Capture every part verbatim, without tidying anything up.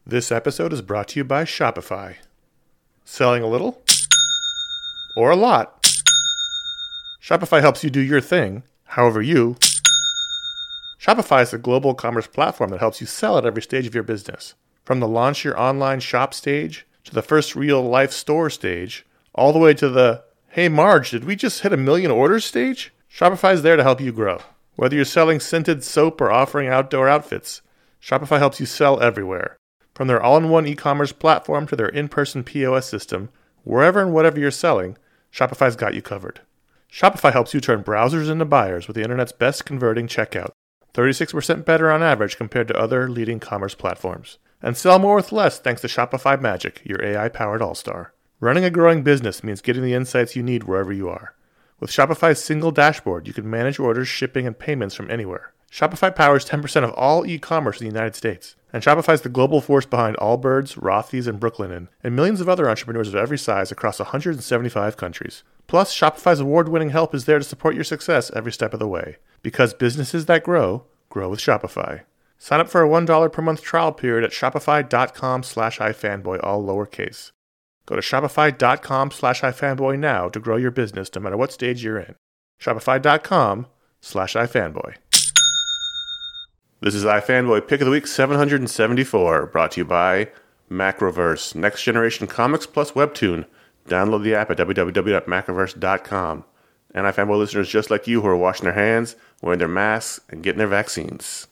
This episode is brought to you by Shopify. Selling a little or a lot? Shopify helps you do your thing, however you. Shopify is a global commerce platform that helps you sell at every stage of your business. From the launch your online shop stage, to the first real-life store stage, all the way to the, hey Marge, did we just hit a million orders stage? Shopify is there to help you grow. Whether you're selling scented soap or offering outdoor outfits, Shopify helps you sell everywhere. From their all-in-one e-commerce platform to their in-person P O S system, wherever and whatever you're selling, Shopify's got you covered. Shopify helps you turn browsers into buyers with the internet's best converting checkout, thirty-six percent better on average compared to other leading commerce platforms. And sell more with less thanks to Shopify Magic, your A I-powered all-star. Running a growing business means getting the insights you need wherever you are. With Shopify's single dashboard, you can manage orders, shipping, and payments from anywhere. Shopify powers ten percent of all e-commerce in the United States. And Shopify's the global force behind Allbirds, Rothy's, and Brooklinen, and millions of other entrepreneurs of every size across one hundred seventy-five countries. Plus, Shopify's award-winning help is there to support your success every step of the way. Because businesses that grow, grow with Shopify. Sign up for a one dollar per month trial period at shopify.com slash ifanboy, all lowercase. Go to shopify.com slash ifanboy now to grow your business no matter what stage you're in. Shopify.com slash ifanboy. This is iFanboy Pick of the Week seven hundred seventy-four, brought to you by Macroverse, next generation comics plus webtoon. Download the app at w w w dot macroverse dot com. And iFanboy listeners just like you who are washing their hands, wearing their masks, and getting their vaccines.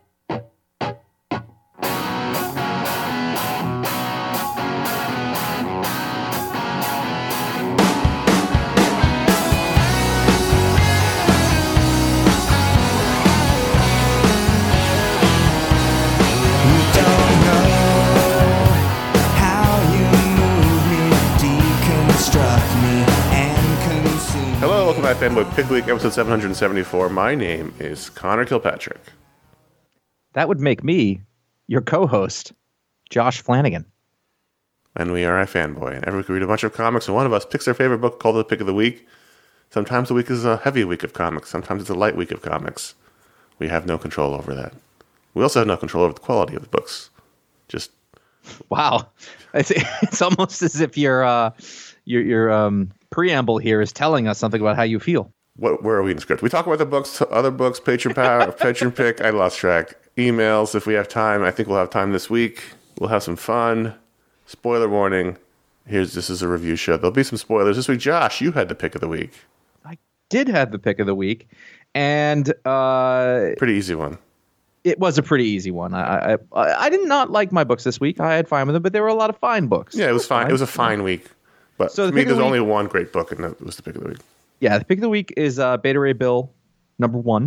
Fanboy Pick Week, episode seven hundred seventy-four. My name is Connor Kilpatrick. That would make me your co-host, Josh Flanagan. And we are iFanboy. And every week we read a bunch of comics, and one of us picks their favorite book called the Pick of the Week. Sometimes the week is a heavy week of comics. Sometimes it's a light week of comics. We have no control over that. We also have no control over the quality of the books. Just wow, it's, it's almost as if your uh, your your um. preamble here is telling us something about how you feel. What, where are we in the script? We talk about the books, other books, Patreon Power, Patreon Pick. I lost track. Emails, if we have time. I think we'll have time this week. We'll have some fun. Spoiler warning. Here's this is a review show. There'll be some spoilers this week. Josh, you had the pick of the week. I did have the pick of the week, and uh, pretty easy one. It was a pretty easy one. I, I I did not like my books this week. I had fine with them, but there were a lot of fine books. Yeah, it was fine. It was a fine week. But so for me, there's only one great book, and that was the pick of the week. Yeah, the pick of the week is uh, Beta Ray Bill, number one.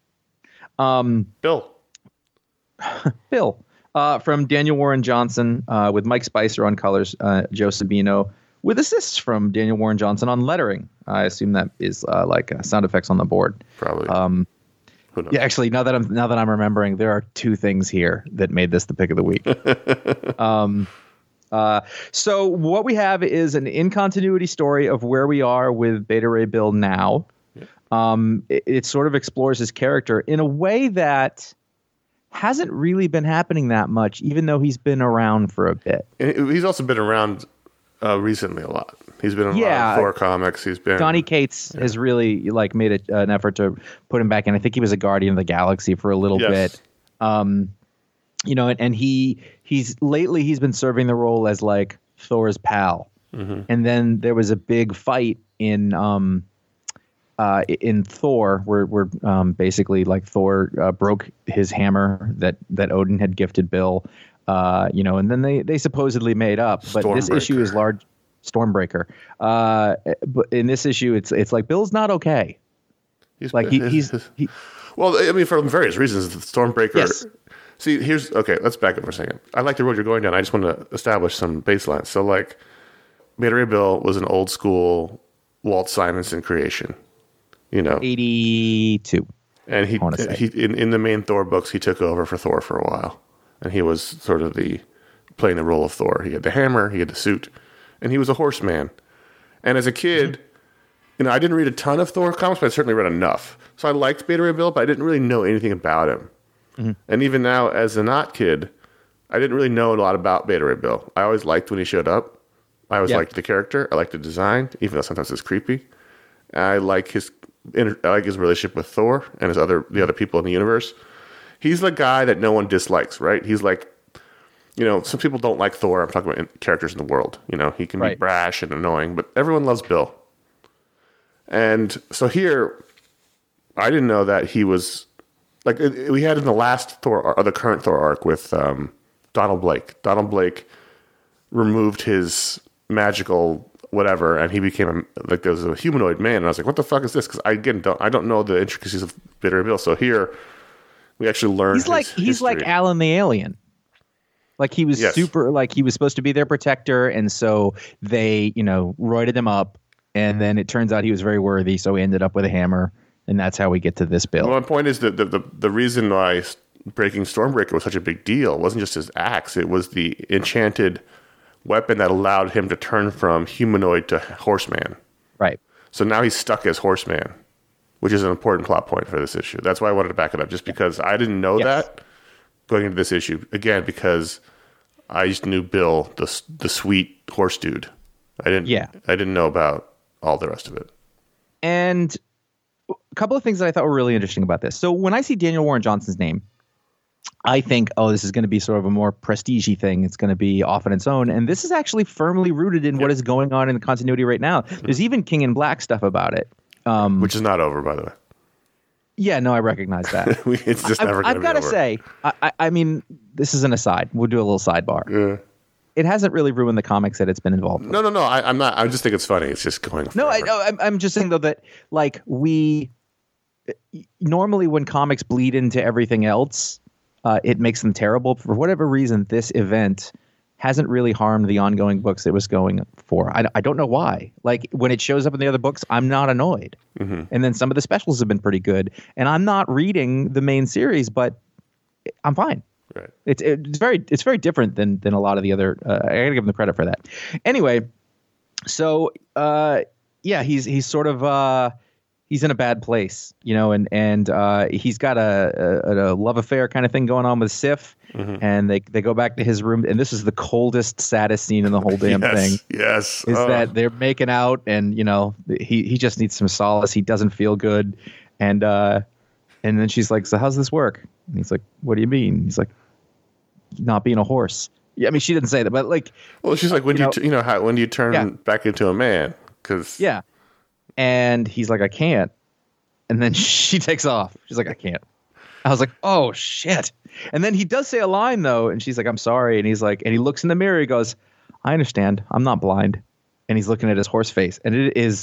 Um, Bill. Bill. Uh, from Daniel Warren Johnson uh, with Mike Spicer on colors, uh, Joe Sabino with assists from Daniel Warren Johnson on lettering. I assume that is uh, like uh, sound effects on the board. Probably. Um, Who knows? Yeah, actually, now that I'm now that I'm remembering, there are two things here that made this the pick of the week. um. Uh, so what we have is an in-continuity story of where we are with Beta Ray Bill now. Yeah. Um, it, it sort of explores his character in a way that hasn't really been happening that much, even though he's been around for a bit. And he's also been around uh, recently a lot. He's been in yeah. a lot of Thor comics. He's been Donny Cates yeah. has really like made a, an effort to put him back in. I think he was a Guardian of the Galaxy for a little yes. bit. Um, you know, and, and he he's lately he's been serving the role as like Thor's pal. Mm-hmm. And then there was a big fight in um uh in Thor where where um basically like Thor uh, broke his hammer that that Odin had gifted Bill. Uh, you know, and then they they supposedly made up. But this issue is large. Stormbreaker. Uh, but in this issue, it's it's like Bill's not okay. He's like he, he's he, well, I mean, for various reasons. The Stormbreaker. Yes. See, here's okay. Let's back up for a second. I like the road you're going down. I just want to establish some baselines. So, like, Beta Ray Bill was an old school Walt Simonson creation. You know, eighty-two. And he he in, in the main Thor books, he took over for Thor for a while, and he was sort of the playing the role of Thor. He had the hammer, he had the suit, and he was a horseman. And as a kid, mm-hmm. you know, I didn't read a ton of Thor comics, but I certainly read enough. So I liked Beta Ray Bill, but I didn't really know anything about him. Mm-hmm. And even now, as a not kid, I didn't really know a lot about Beta Ray Bill. I always liked when he showed up. I always Yeah. liked the character. I liked the design, even though sometimes it's creepy. I like his I like his relationship with Thor and his other the other people in the universe. He's the guy that no one dislikes, right? He's like, you know, some people don't like Thor. I'm talking about in, characters in the world. You know, he can Right. be brash and annoying, but everyone loves Bill. And so here, I didn't know that he was like it, it- we had in the last Thor, or the current Thor arc with um, Donald Blake. Donald Blake removed his magical whatever, and he became a, like there was a humanoid man. And I was like, "What the fuck is this?" Because I again don't I don't know the intricacies of Beta Ray Bill. So here, we actually learned. He's like his he's history. like Alan the Alien. Like he was Yes. super. Like he was supposed to be their protector, and so they, you know, roided him up, and then it turns out he was very worthy, so he ended up with a hammer, and that's how we get to this Bill. Well, my point is that the, the, the reason why breaking Stormbreaker was such a big deal wasn't just his axe. It was the enchanted weapon that allowed him to turn from humanoid to horseman. Right. So now he's stuck as horseman, which is an important plot point for this issue. That's why I wanted to back it up, just because I didn't know Yes. that going into this issue. Again, because I just knew Bill, the the sweet horse dude. I didn't. Yeah. I didn't know about all the rest of it. And a couple of things that I thought were really interesting about this. So when I see Daniel Warren Johnson's name, I think, oh, this is going to be sort of a more prestige-y thing. It's going to be off on its own. And this is actually firmly rooted in what is going on in the continuity right now. There's even King in Black stuff about it. Um, Which is not over, by the way. yeah, no, I recognize that. We- it's just I, never going to I've be got to over. say, I, I, I mean, this is an aside. We'll do a little sidebar. Yeah. It hasn't really ruined the comics that it's been involved with. No, no, no. I, I'm not. I just think it's funny. It's just going. No, I, forever. no, I'm, I'm just saying though that like we normally when comics bleed into everything else, uh, it makes them terrible. For whatever reason, this event hasn't really harmed the ongoing books it was going for. I, I don't know why. Like when it shows up in the other books, I'm not annoyed. Mm-hmm. And then some of the specials have been pretty good. And I'm not reading the main series, but I'm fine. Right. It's it's very it's very different than than a lot of the other. Uh, I gotta give him the credit for that. Anyway, so uh, yeah, he's he's sort of uh, he's in a bad place, you know, and and uh, he's got a, a, a love affair kind of thing going on with Sif, Mm-hmm. and they they go back to his room, and this is the coldest, saddest scene in the whole damn yes. thing. Yes. Is Oh. that they're making out, and you know he he just needs some solace. He doesn't feel good, and uh, and then she's like, "So how's this work?" And he's like, "What do you mean?" He's like, "Not being a horse." Yeah, I mean, she didn't say that, but like, Well, she's like, when do you you, know- t- you know, how when do you turn Yeah. back into a man? Because yeah. And he's like, "I can't." And then she takes off. She's like, "I can't." I was like, "Oh shit!" And then he does say a line though, and she's like, "I'm sorry." And he's like, and he looks in the mirror. He goes, "I understand. I'm not blind." And he's looking at his horse face, and it is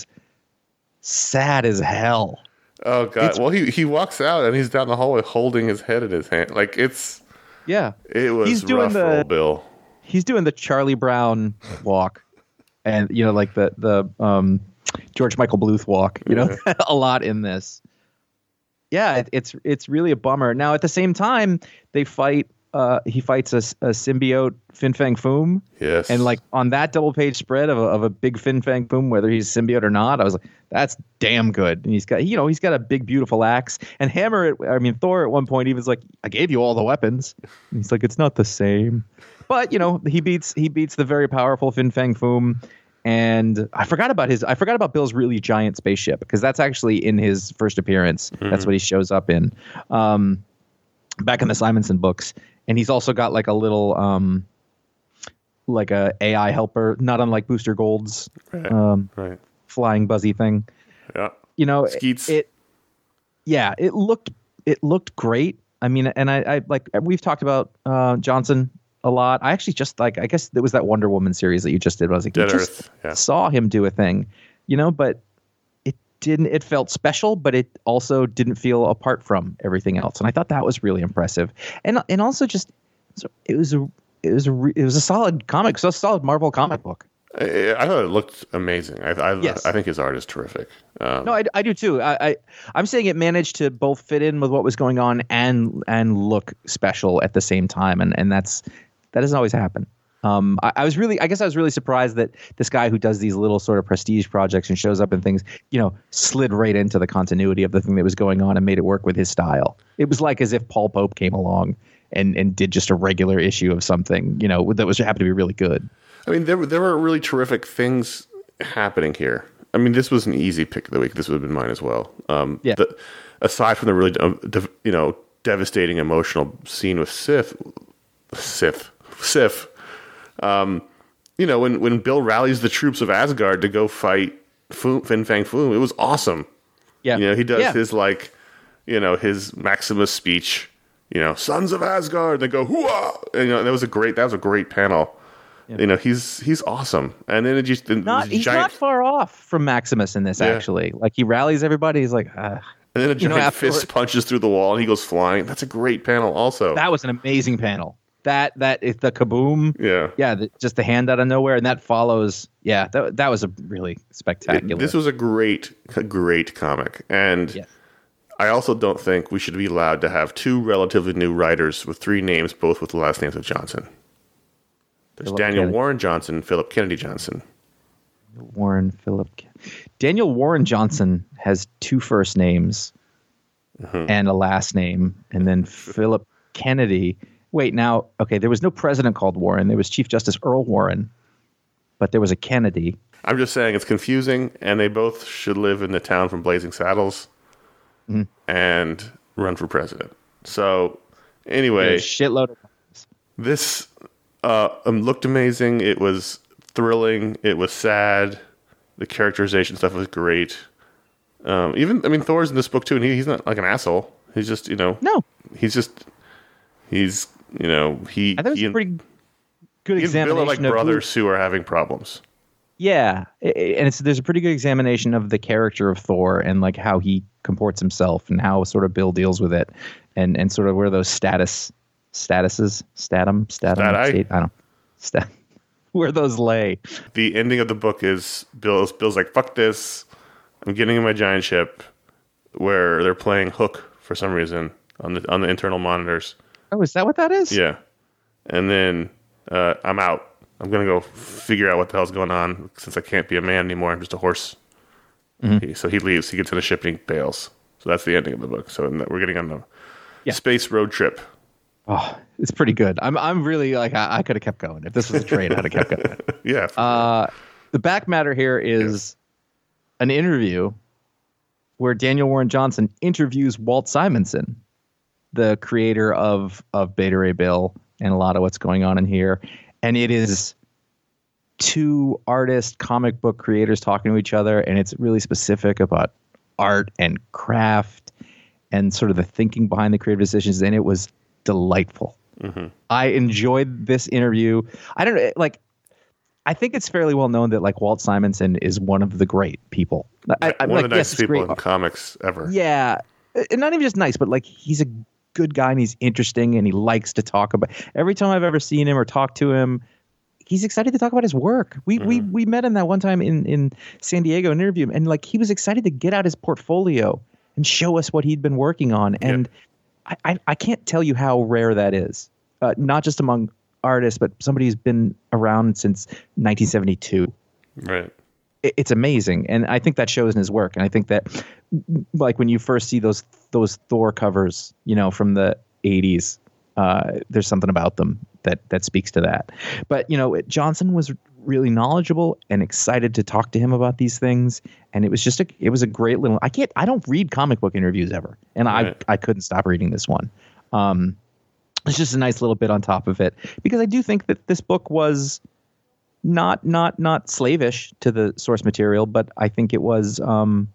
sad as hell. oh god. It's- Well, he he walks out and he's down the hallway holding his head in his hand. Like it's Yeah. it was He's doing rough the- for old Bill. He's doing the Charlie Brown walk, and you know, like the the um, George Michael Bluth walk. You know, a lot in this. Yeah, it, it's it's really a bummer. Now, at the same time, they fight. Uh, he fights a, a symbiote Fin Fang Foom, Yes. and like on that double page spread of a, of a big Fin Fang Foom, whether he's symbiote or not, I was like, that's damn good. And he's got, you know, he's got a big beautiful axe. And Hammer, at, I mean Thor, at one point he was like, I gave you all the weapons. And he's like, it's not the same. But you know, he beats he beats the very powerful Fin Fang Foom. And I forgot about his. I forgot about Bill's really giant spaceship because that's actually in his first appearance. Mm-hmm. That's what he shows up in, um, back in the Simonson books. And he's also got like a little, um, like a AI helper, not unlike Booster Gold's Right. um, right. flying buzzy thing. Yeah. You know, Skeets. it. Yeah, it looked it looked great. I mean, and I, I like we've talked about uh, Johnson a lot. I actually just like I guess it was that Wonder Woman series that you just did. I was like, Dead you just Earth, yeah. saw him do a thing, you know, but it didn't. It felt special, but it also didn't feel apart from everything else. And I thought that was really impressive. And and also just so it was a it was a re- it was a solid comic, so a solid Marvel comic book. I, I thought it looked amazing. I I, Yes. I think his art is terrific. Um, No, I, I do too. I, I I'm saying it managed to both fit in with what was going on and and look special at the same time, and and that's that doesn't always happen. Um, I, I was really, I guess, I was really surprised that this guy who does these little sort of prestige projects and shows up in things, you know, slid right into the continuity of the thing that was going on and made it work with his style. It was like as if Paul Pope came along and and did just a regular issue of something, you know, that was happened to be really good. I mean, there were there were really terrific things happening here. I mean, this was an easy pick of the week. This would have been mine as well. Um, yeah. The, aside from the really, um, de- you know, devastating emotional scene with Sif, Sif, Sif, um, you know, when, when Bill rallies the troops of Asgard to go fight Fu- Fin Fang Foom, it was awesome. Yeah. You know, he does yeah. his, like, you know, his Maximus speech, you know, sons of Asgard, they go, hooah! And, you know, that was a great, that was a great panel. Yeah. You know, he's he's awesome. And then it just... Not, he's giant, not far off from Maximus in this, yeah. actually. Like, he rallies everybody, he's like, ah. And then a giant you know, fist punches through the wall and he goes flying. That's a great panel also. That was an amazing panel. That, that, is the kaboom. Yeah. Yeah, the, just the hand out of nowhere. And that follows, yeah, that, that was a really spectacular. It, this was a great, a great comic. And yes. I also don't think we should be allowed to have two relatively new writers with three names, both with the last names of Johnson. There's Philip Daniel Kennedy. Warren Johnson, Philip Kennedy Johnson. Warren Philip. Daniel Warren Johnson has two first names mm-hmm. and a last name, and then Philip Kennedy. Wait, now, okay, there was no president called Warren. There was Chief Justice Earl Warren, but there was a Kennedy. I'm just saying it's confusing, and they both should live in the town from Blazing Saddles mm-hmm. and run for president. So, anyway, There's a shitload of this uh, um, looked amazing. It was thrilling. It was sad. The characterization stuff was great. Um, even, I mean, Thor's in this book too, and he, he's not like an asshole. He's just, you know, no. He's just, he's, you know, he. I thought it was he a pretty good he examination. Bill are like of brothers who, who are having problems. Yeah, and it's there's a pretty good examination of the character of Thor and like how he comports himself and how sort of Bill deals with it, and and sort of where those status statuses, statum, statum, Stati? state, I don't know, stat, where those lay. The ending of the book is Bill's Bill's like, fuck this, I'm getting in my giant ship, where they're playing Hook for some reason on the on the internal monitors. Oh, is that what that is? Yeah, and then uh, I'm out. I'm gonna go figure out what the hell's going on since I can't be a man anymore. I'm just a horse. Mm-hmm. He, so he leaves. He gets in a ship and he bails. So that's the ending of the book. So we're getting on the yeah. space road trip. Oh, it's pretty good. I'm I'm really like I, I could have kept going if this was a trade. I'd have kept going. yeah. Uh, the back matter here is yeah. an interview where Daniel Warren Johnson interviews Walt Simonson, the creator of of Beta Ray Bill and a lot of what's going on in here. And it is two artist comic book creators talking to each other, and it's really specific about art and craft and sort of the thinking behind the creative decisions. And it was delightful. Mm-hmm. I enjoyed this interview. I don't know, like, I think it's fairly well known that like Walt Simonson is one of the great people. I, one like, of the yes, nicest people great. in comics ever. Yeah, and not even just nice, but like he's a good guy and he's interesting and he likes to talk about. Every time I've ever seen him or talked to him, he's excited to talk about his work. We mm-hmm. we we met him that one time in in San Diego and interviewed him, and like he was excited to get out his portfolio and show us what he'd been working on. And yeah. I, I I can't tell you how rare that is, uh, not just among artists, but somebody who's been around since nineteen seventy-two. Right. It, it's amazing, and I think that shows in his work. And I think that, like when you first see those those Thor covers, you know, from the eighties, uh, there's something about them that that speaks to that. But you know, Johnson was really knowledgeable and excited to talk to him about these things, and it was just a it was a great little. I can't I don't read comic book interviews ever, and right. I I couldn't stop reading this one. Um, it's just a nice little bit on top of it, because I do think that this book was not not not slavish to the source material, but I think it was um,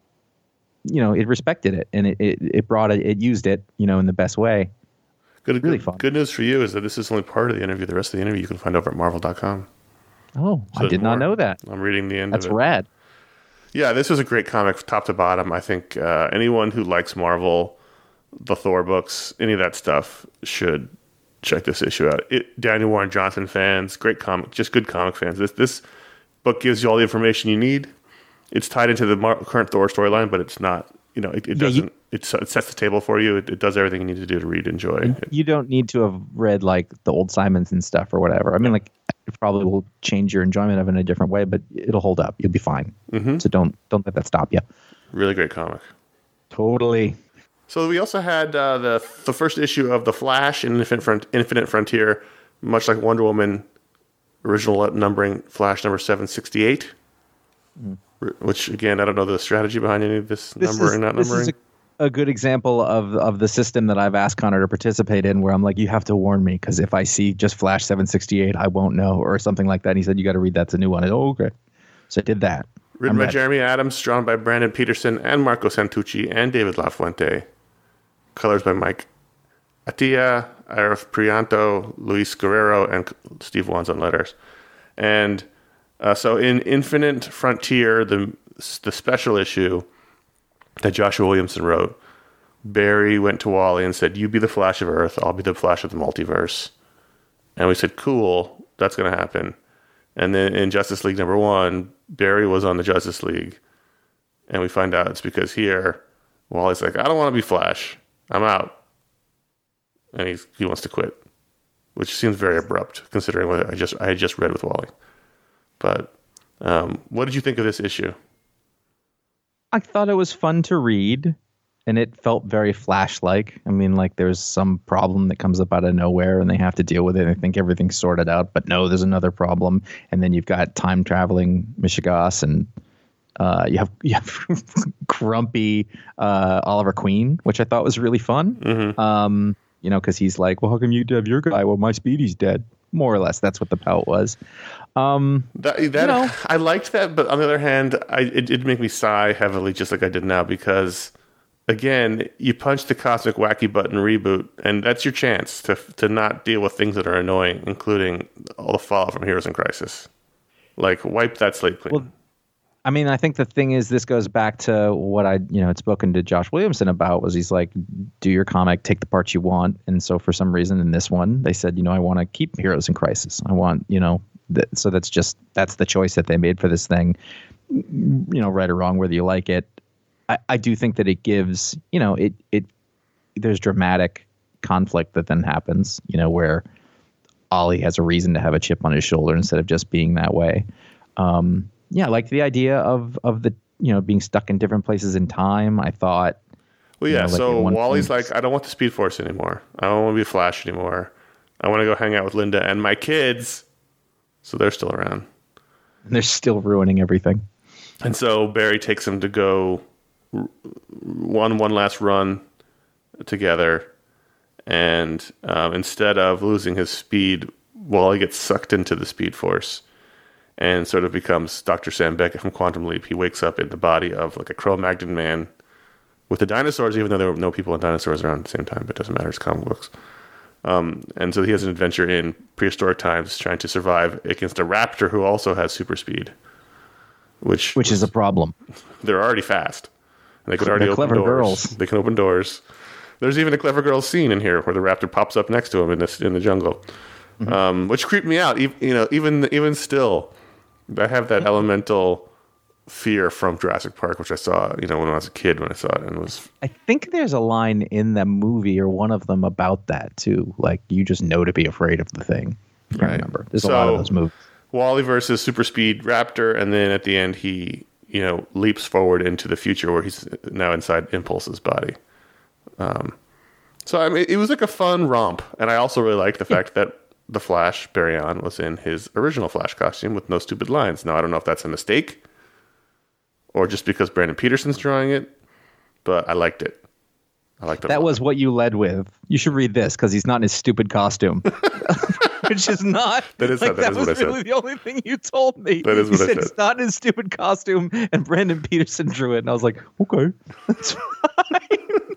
you know, it respected it, and it it, it brought it it used it, you know, in the best way. Good, really good, fun. Good news for you is that this is only part of the interview. The rest of the interview you can find over at marvel dot com. Oh, so I did not know that. I'm reading the end That's of it. That's rad. Yeah, this was a great comic top to bottom. I think uh, anyone who likes Marvel, the Thor books, any of that stuff should check this issue out. It, Daniel Warren Johnson fans, great comic, just good comic fans. This this book gives you all the information you need. It's tied into the Mar- current Thor storyline, but it's not. You know, it, it yeah, doesn't. You, it, it sets the table for you. It, it does everything you need to do to read, enjoy. You don't need to have read like the old Simonson stuff or whatever. I mean, like it probably will change your enjoyment of it in a different way, but it'll hold up. You'll be fine. Mm-hmm. So don't don't let that stop you. Really great comic. Totally. So we also had uh, the the first issue of The Flash in Infinite, Front, Infinite Frontier, much like Wonder Woman, original numbering Flash number seven sixty-eight, mm. which, again, I don't know the strategy behind any of this, this numbering, is, not this numbering. Is a, a good example of, of the system that I've asked Connor to participate in, where I'm like, you have to warn me, because if I see just Flash seven sixty-eight, I won't know, or something like that. And he said, you got to read that's a new one. I said, oh, okay. So I did that. Written by Jeremy Adams, drawn by Brandon Peterson and Marco Santucci and David LaFuente. Colors by Mike Attia, Arif Prianto, Luis Guerrero, and Steve Wands on letters. And uh, so in Infinite Frontier, the the special issue that Joshua Williamson wrote, Barry went to Wally and said, you be the Flash of Earth, I'll be the Flash of the multiverse. And we said, cool, that's going to happen. And then in Justice League number one, Barry was on the Justice League. And we find out it's because here, Wally's like, I don't want to be Flash. I'm out. And he's, he wants to quit, which seems very abrupt considering what I just I had just read with Wally. But um, what did you think of this issue? I thought it was fun to read, and it felt very Flash-like. I mean, like there's some problem that comes up out of nowhere, and they have to deal with it. And I think everything's sorted out, but no, there's another problem. And then you've got time-traveling Michigas, and uh, you have you have grumpy uh, Oliver Queen, which I thought was really fun. Mm-hmm. Um, you know, because he's like, well, how come you have your guy? Well, my Speedy's dead. More or less, that's what the pout was. Um, that, that you know, I liked that, but on the other hand, I, it did make me sigh heavily, just like I did now, because again, you punch the cosmic wacky button reboot, and that's your chance to to not deal with things that are annoying, including all the fallout from Heroes in Crisis. Like, wipe that slate clean. Well, I mean, I think the thing is, this goes back to what I, you know, had spoken to Josh Williamson about, was he's like, do your comic, take the parts you want. And so for some reason in this one, they said, you know, I want to keep Heroes in Crisis. I want, you know, th- so that's just, that's the choice that they made for this thing, you know, right or wrong, whether you like it. I, I do think that it gives, you know, it, it, there's dramatic conflict that then happens, you know, where Ollie has a reason to have a chip on his shoulder instead of just being that way. Um, Yeah, like the idea of of the, you know, being stuck in different places in time. I thought. Well, yeah. You know, like so Wally's point, like, I don't want the Speed Force anymore. I don't want to be Flash anymore. I want to go hang out with Linda and my kids. So they're still around. And they're still ruining everything. And so Barry takes him to go one one last run together, and um, instead of losing his speed, Wally gets sucked into the Speed Force. And sort of becomes Doctor Sam Beckett from Quantum Leap. He wakes up in the body of like a Cro-Magnon man with the dinosaurs, even though there were no people and dinosaurs around at the same time. But it doesn't matter, it's comic books. Um, and so he has an adventure in prehistoric times trying to survive against a raptor who also has super speed. Which which was, is a problem. They're already fast. And they could already they're open clever doors. Girls. They can open doors. There's even a Clever Girls scene in here where the raptor pops up next to him in, this, in the jungle. Mm-hmm. Um, which creeped me out. You know, even even still... I have that elemental fear from Jurassic Park, which I saw, you know, when I was a kid when I saw it, and was. I think there's a line in the movie or one of them about that too. Like, you just know to be afraid of the thing. I can't right. remember. There's so, a lot of those movies. Wally versus Super Speed Raptor, and then at the end he, you know, leaps forward into the future where he's now inside Impulse's body. Um, so I mean, it was like a fun romp, and I also really liked the yeah. fact that the Flash, Barry Allen, was in his original Flash costume with no stupid lines. Now, I don't know if that's a mistake or just because Brandon Peterson's drawing it, but I liked it. I liked it. That was what you led with. You should read this because he's not in his stupid costume. Which is not. That is, like, that that is was what I really said. the only thing you told me. That is what you I said. said. It's not in his stupid costume, and Brandon Peterson drew it. And I was like, okay, that's fine.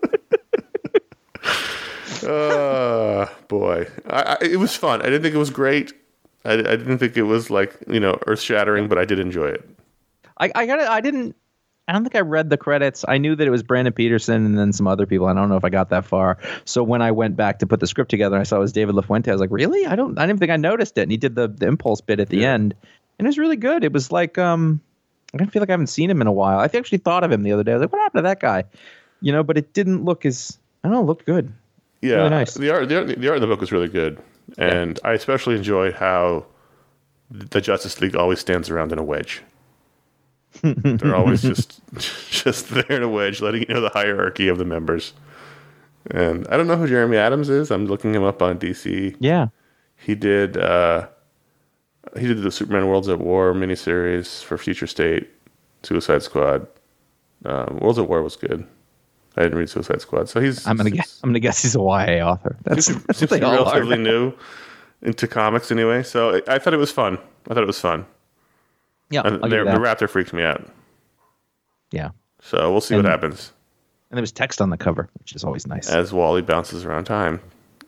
uh boy I, I, it was fun. I didn't think it was great. I, I didn't think it was like, you know, earth shattering, but I did enjoy it. I, I got it. I didn't. I don't think I read the credits. I knew that it was Brandon Peterson and then some other people. I don't know if I got that far. So when I went back to put the script together, and I saw it was David LaFuente. I was like, really? I don't. I didn't think I noticed it. And he did the, the Impulse bit at the yeah. end, and it was really good. It was like um, I didn't feel like I haven't seen him in a while. I actually thought of him the other day. I was like, what happened to that guy? You know, but it didn't look as. I don't know. It looked good. Yeah, really nice. the art, the art, the art in the book was really good, and yeah. I especially enjoyed how the Justice League always stands around in a wedge. They're always just just there in a wedge, letting you know the hierarchy of the members. And I don't know who Jeremy Adams is. I'm looking him up on D C. Yeah. He did uh, he did the Superman Worlds at War miniseries for Future State, Suicide Squad. Um, Worlds at War was good. I didn't read Suicide Squad, so he's. I'm gonna guess. I'm gonna guess he's a Y A author. That's, seems, that's seems what to they be all relatively are. new into comics anyway. So I, I thought it was fun. I thought it was fun. Yeah, And I'll the, give you the that. Raptor freaked me out. Yeah, So we'll see And- what happens and there was text on the cover, which is always nice. as Wally bounces around time.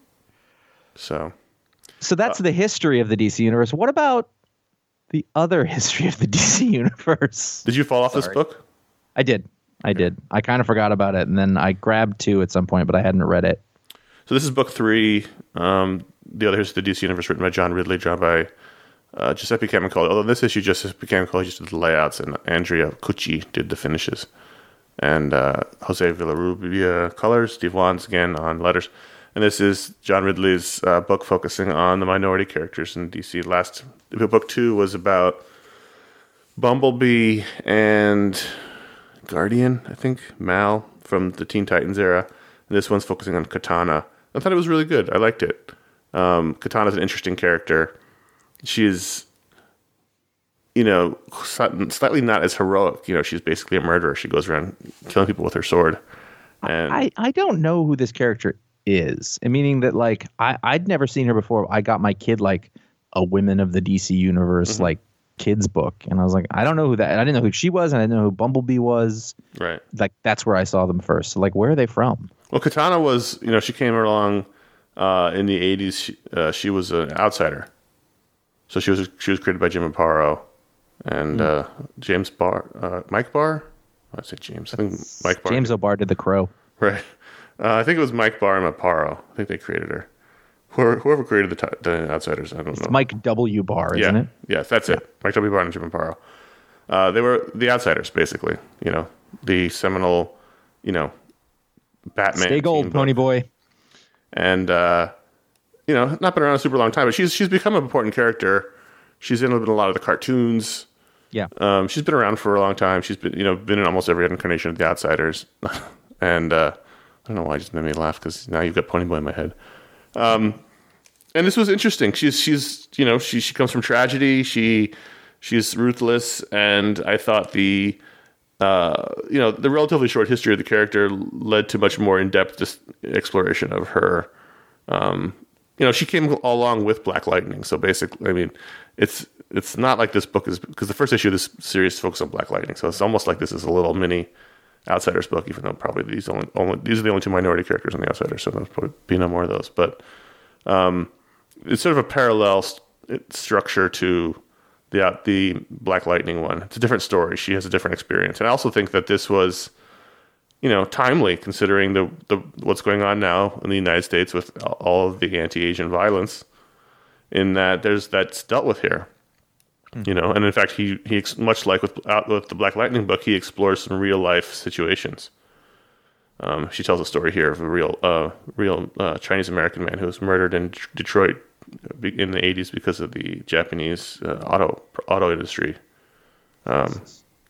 So So that's the history of the D C universe. What about the other history of the D C universe? did you fall off this Sorry. book? I did. I did. I kind of forgot about it, and then I grabbed two at some point, but I hadn't read it. So this is book three. Um, the other is the D C Universe, written by John Ridley, drawn by uh, Giuseppe Camicoli. Although this issue, Giuseppe Camicoli just did the layouts, and Andrea Cucci did the finishes. And uh, Jose Villarrubia colors, Steve Wands again on letters. And this is John Ridley's uh, book focusing on the minority characters in D C. Last book two was about Bumblebee and Guardian, I think, Mal from the Teen Titans era. And this one's focusing on Katana. I thought it was really good. I liked it. Um, Katana's an interesting character. She's, you know, slightly not as heroic. You know, she's basically a murderer. She goes around killing people with her sword. And I, I don't know who this character is. Meaning that, like, I, I'd never seen her before. I got my kid, like, a Women of the D C Universe, Mm-hmm. like, kids book. And I was like, I don't know who that, I didn't know who she was, and I didn't know who Bumblebee was. right. Like, that's where I saw them first. So, like, where are they from? Well, Katana was, you know, she came along uh, in the eighties. She, uh, she was an outsider. So she was she was created by Jim Aparo and uh, James Barr, uh, Mike Barr. I say James. I think Mike Barr. James O'Barr did The Crow. Right. Uh, I think it was Mike Barr and Aparo. I think they created her. Whoever, whoever created the, t- the Outsiders, I don't know. Mike W. Barr, isn't yeah. it? Yes, that's it. Mike W. Barr and Jim Aparo. Uh, they were the Outsiders, basically. You know, the seminal, you know, Batman. Stay gold, team Pony book. Boy. And uh, you know, not been around a super long time, but she's she's become an important character. She's in a lot of the cartoons. Yeah. Um, she's been around for a long time. She's been, you know, been in almost every incarnation of the Outsiders. and uh, I don't know why I just made me laugh, because now you've got Pony Boy in my head. Um, and this was interesting. She's she's you know she she comes from tragedy. She she's ruthless, and I thought the uh, you know the relatively short history of the character led to much more in depth dis- exploration of her. Um, you know, she came along with Black Lightning, so basically, I mean, it's it's not like this book is, because the first issue of this series focuses on Black Lightning, so it's almost like this is a little mini Outsiders book, even though probably these only, only these are the only two minority characters in the Outsiders, so there's probably be no more of those. But um, it's sort of a parallel st- structure to the uh, the Black Lightning one. It's a different story. She has a different experience, and I also think that this was, you know, timely considering the, the what's going on now in the United States with all of the anti-Asian violence. In that there's that's dealt with here. You know, and in fact, he he much like with out with the Black Lightning book, he explores some real life situations. Um, she tells a story here of a real uh, real uh, Chinese American man who was murdered in Detroit in the eighties because of the Japanese uh, auto auto industry. Um,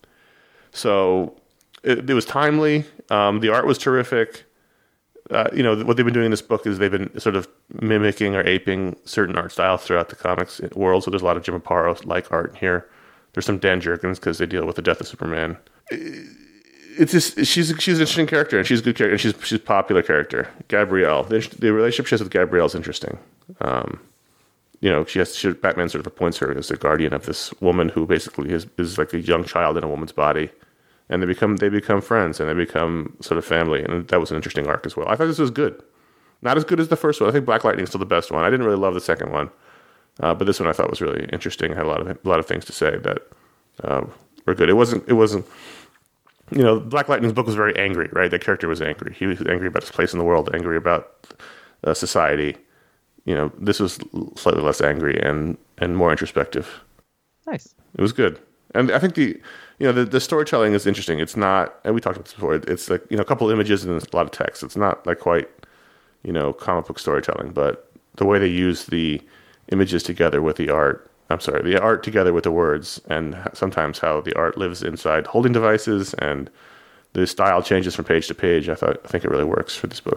so it, it was timely. Um, the art was terrific. Uh, you know, what they've been doing in this book is they've been sort of mimicking or aping certain art styles throughout the comics world. So there's a lot of Jim Aparo-like art here. There's some Dan Jurgens because they deal with the death of Superman. It's just she's she's an interesting character, and she's a good character, and she's she's a popular character. Gabrielle, the, the relationship she has with Gabrielle is interesting. Um, you know, she has she, Batman sort of appoints her as the guardian of this woman who basically is is like a young child in a woman's body. And they become they become friends, and they become sort of family, and that was an interesting arc as well. I thought this was good, not as good as the first one. I think Black Lightning is still the best one. I didn't really love the second one, uh, but this one I thought was really interesting. Had a lot of a lot of things to say that uh, were good. It wasn't it wasn't you know Black Lightning's book was very angry, right? The character was angry. He was angry about his place in the world, angry about uh, society. You know, this was slightly less angry and and more introspective. Nice. It was good, and I think the. You know, the, the storytelling is interesting. It's not, and we talked about this before, it's like, you know, a couple of images and a lot of text. It's not like quite, you know, comic book storytelling, but the way they use the images together with the art, I'm sorry, the art together with the words, and sometimes how the art lives inside holding devices and the style changes from page to page, I thought, I think it really works for these books.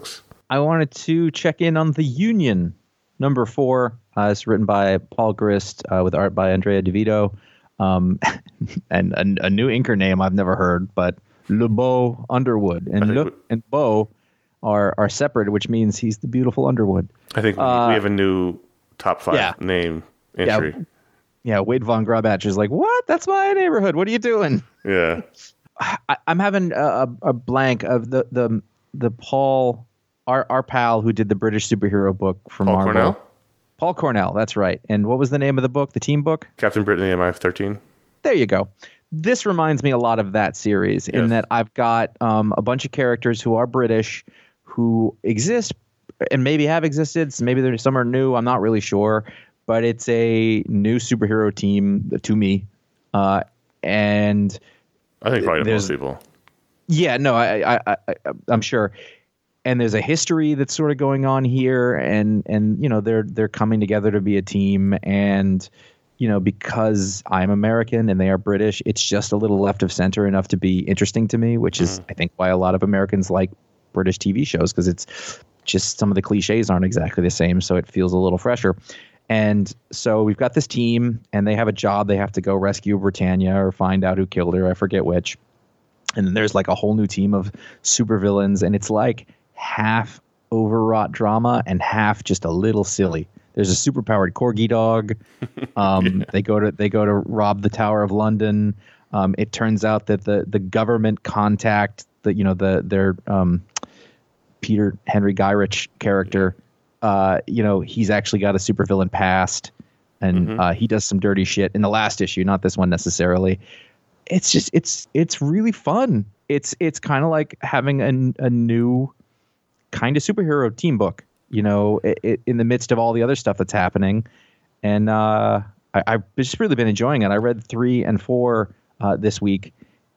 I wanted to check in on The Union, number four. Uh, it's written by Paul Grist uh, with art by Andrea DeVito. Um, and a, a new inker name I've never heard, but Le Beau Underwood. And Le and Beau are, are separate, which means he's the beautiful Underwood. I think we, uh, we have a new top five yeah. name entry. Yeah. Yeah, Wade Von Graubatch is like, what? That's my neighborhood. What are you doing? Yeah. I, I'm having a, a blank of the the the Paul, our our pal who did the British superhero book from Paul Marvel. Cornell? Paul Cornell, that's right. And what was the name of the book, the team book? Captain Britain M I thirteen. There you go. This reminds me a lot of that series yes. in that I've got um, a bunch of characters who are British, who exist and maybe have existed. So maybe there's some are new. I'm not really sure. But it's a new superhero team to me. Uh, and I think probably most people. Yeah, no, I, I, I, I'm sure. And there's a history that's sort of going on here, and and you know they're they're coming together to be a team, and you know because I'm American and they are British, it's just a little left of center enough to be interesting to me, which is mm. I think why a lot of Americans like British T V shows, because it's just some of the cliches aren't exactly the same, so it feels a little fresher. And so we've got this team, and they have a job. They have to go rescue Britannia or find out who killed her. I forget which. And then there's like a whole new team of supervillains, and it's like half overwrought drama and half just a little silly. There's a superpowered corgi dog. Um, yeah. They go to they go to rob the Tower of London. Um, it turns out that the the government contact, the you know the their um, Peter Henry Gyrich character. Uh, you know, he's actually got a supervillain past, and mm-hmm. uh, he does some dirty shit in the last issue, not this one necessarily. It's just, it's, it's really fun. It's, it's kind of like having a, a new kind of superhero team book, you know, it, it, in the midst of all the other stuff that's happening. And uh, I, I've just really been enjoying it. I read three and four uh, this week.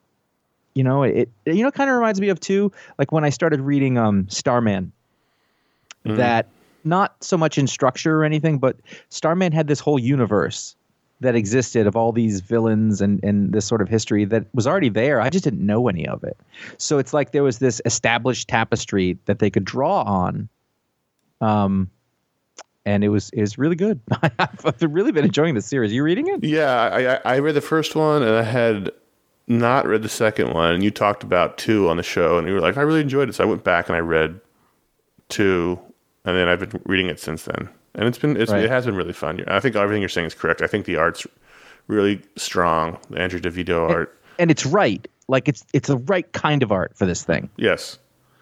You know, it, it you know, kind of reminds me of two, like when I started reading um, Starman, mm-hmm. that. Not so much in structure or anything, but Starman had this whole universe that existed of all these villains and, and this sort of history that was already there. I just didn't know any of it. So it's like there was this established tapestry that they could draw on. Um, and it was it was really good. I've really been enjoying this series. Are you reading it? Yeah, I, I read the first one, and I had not read the second one. And you talked about two on the show, and you were like, I really enjoyed it. So I went back and I read two. And then I've been reading it since then, and it's been it's, right. it has been really fun. I think everything you're saying is correct. I think the art's really strong, the Andrea DeVito art, and, and it's right. Like it's it's the right kind of art for this thing. Yes,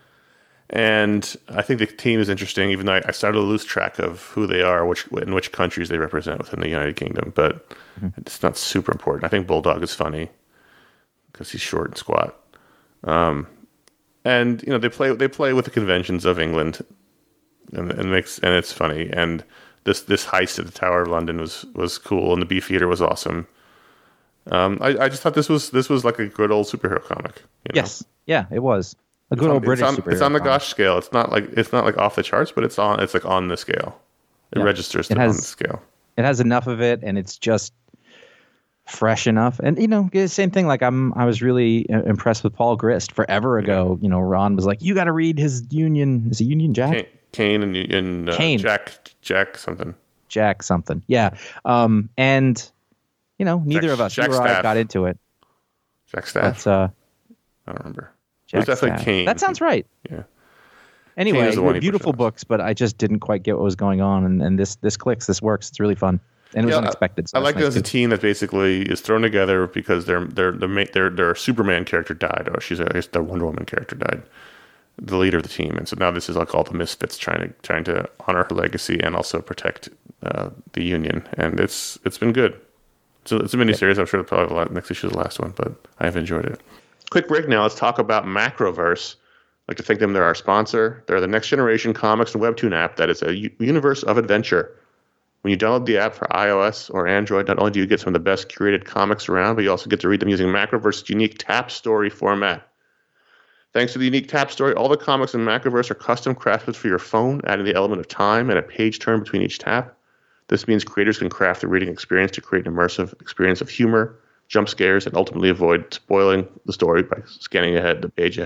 and I think the team is interesting. Even though I, I started to lose track of who they are, which in which countries they represent within the United Kingdom, but mm-hmm. it's not super important. I think Bulldog is funny because he's short and squat, um, and you know they play they play with the conventions of England. And, and makes and it's funny, and this this heist at the Tower of London was, was cool, and the Beefeater was awesome. Um, I, I just thought this was this was like a good old superhero comic. You know? Yes, yeah, it was a good on, old British it's on, superhero. It's on the comic. Gosh scale. It's not like it's not like off the charts, but it's on. It's like on the scale. It yeah. registers it has, on the scale. It has enough of it, and it's just fresh enough. And you know, same thing. Like I'm, I was really impressed with Paul Grist. Forever ago, yeah. you know, Ron was like, "You got to read his Union." Is it Union Jack? Kane, Kane and, and uh, Kane. Jack, Jack something. Jack something. Yeah. Um, and you know, neither Jack, of us, Jack you or I, got into it. Jack Staff. That's uh, I don't remember. Jack it was definitely Staff. Kane. That sounds right. Yeah. Anyway, beautiful books, but I just didn't quite get what was going on, and, and this this clicks, this works. It's really fun, and it was yeah, unexpected. So I like nice it as too. a team that basically is thrown together because their their their their their Superman character died, or she's I guess their Wonder Woman character died, the leader of the team, and so now this is like all the misfits trying to trying to honor her legacy and also protect uh, the Union, and it's it's been good. So it's a mini series. I'm sure probably the next issue is the last one, but I've enjoyed it. Quick break now. Let's talk about Macroverse. I'd like to thank them. They're our sponsor. They're the next generation comics and webtoon app that is a u- universe of adventure. When you download the app for iOS or Android, not only do you get some of the best curated comics around, but you also get to read them using Macroverse's unique tap story format. Thanks to the unique tap story, all the comics in Macroverse are custom crafted for your phone, adding the element of time and a page turn between each tap. This means creators can craft the reading experience to create an immersive experience of humor, jump scares, and ultimately avoid spoiling the story by scanning ahead the page ahead.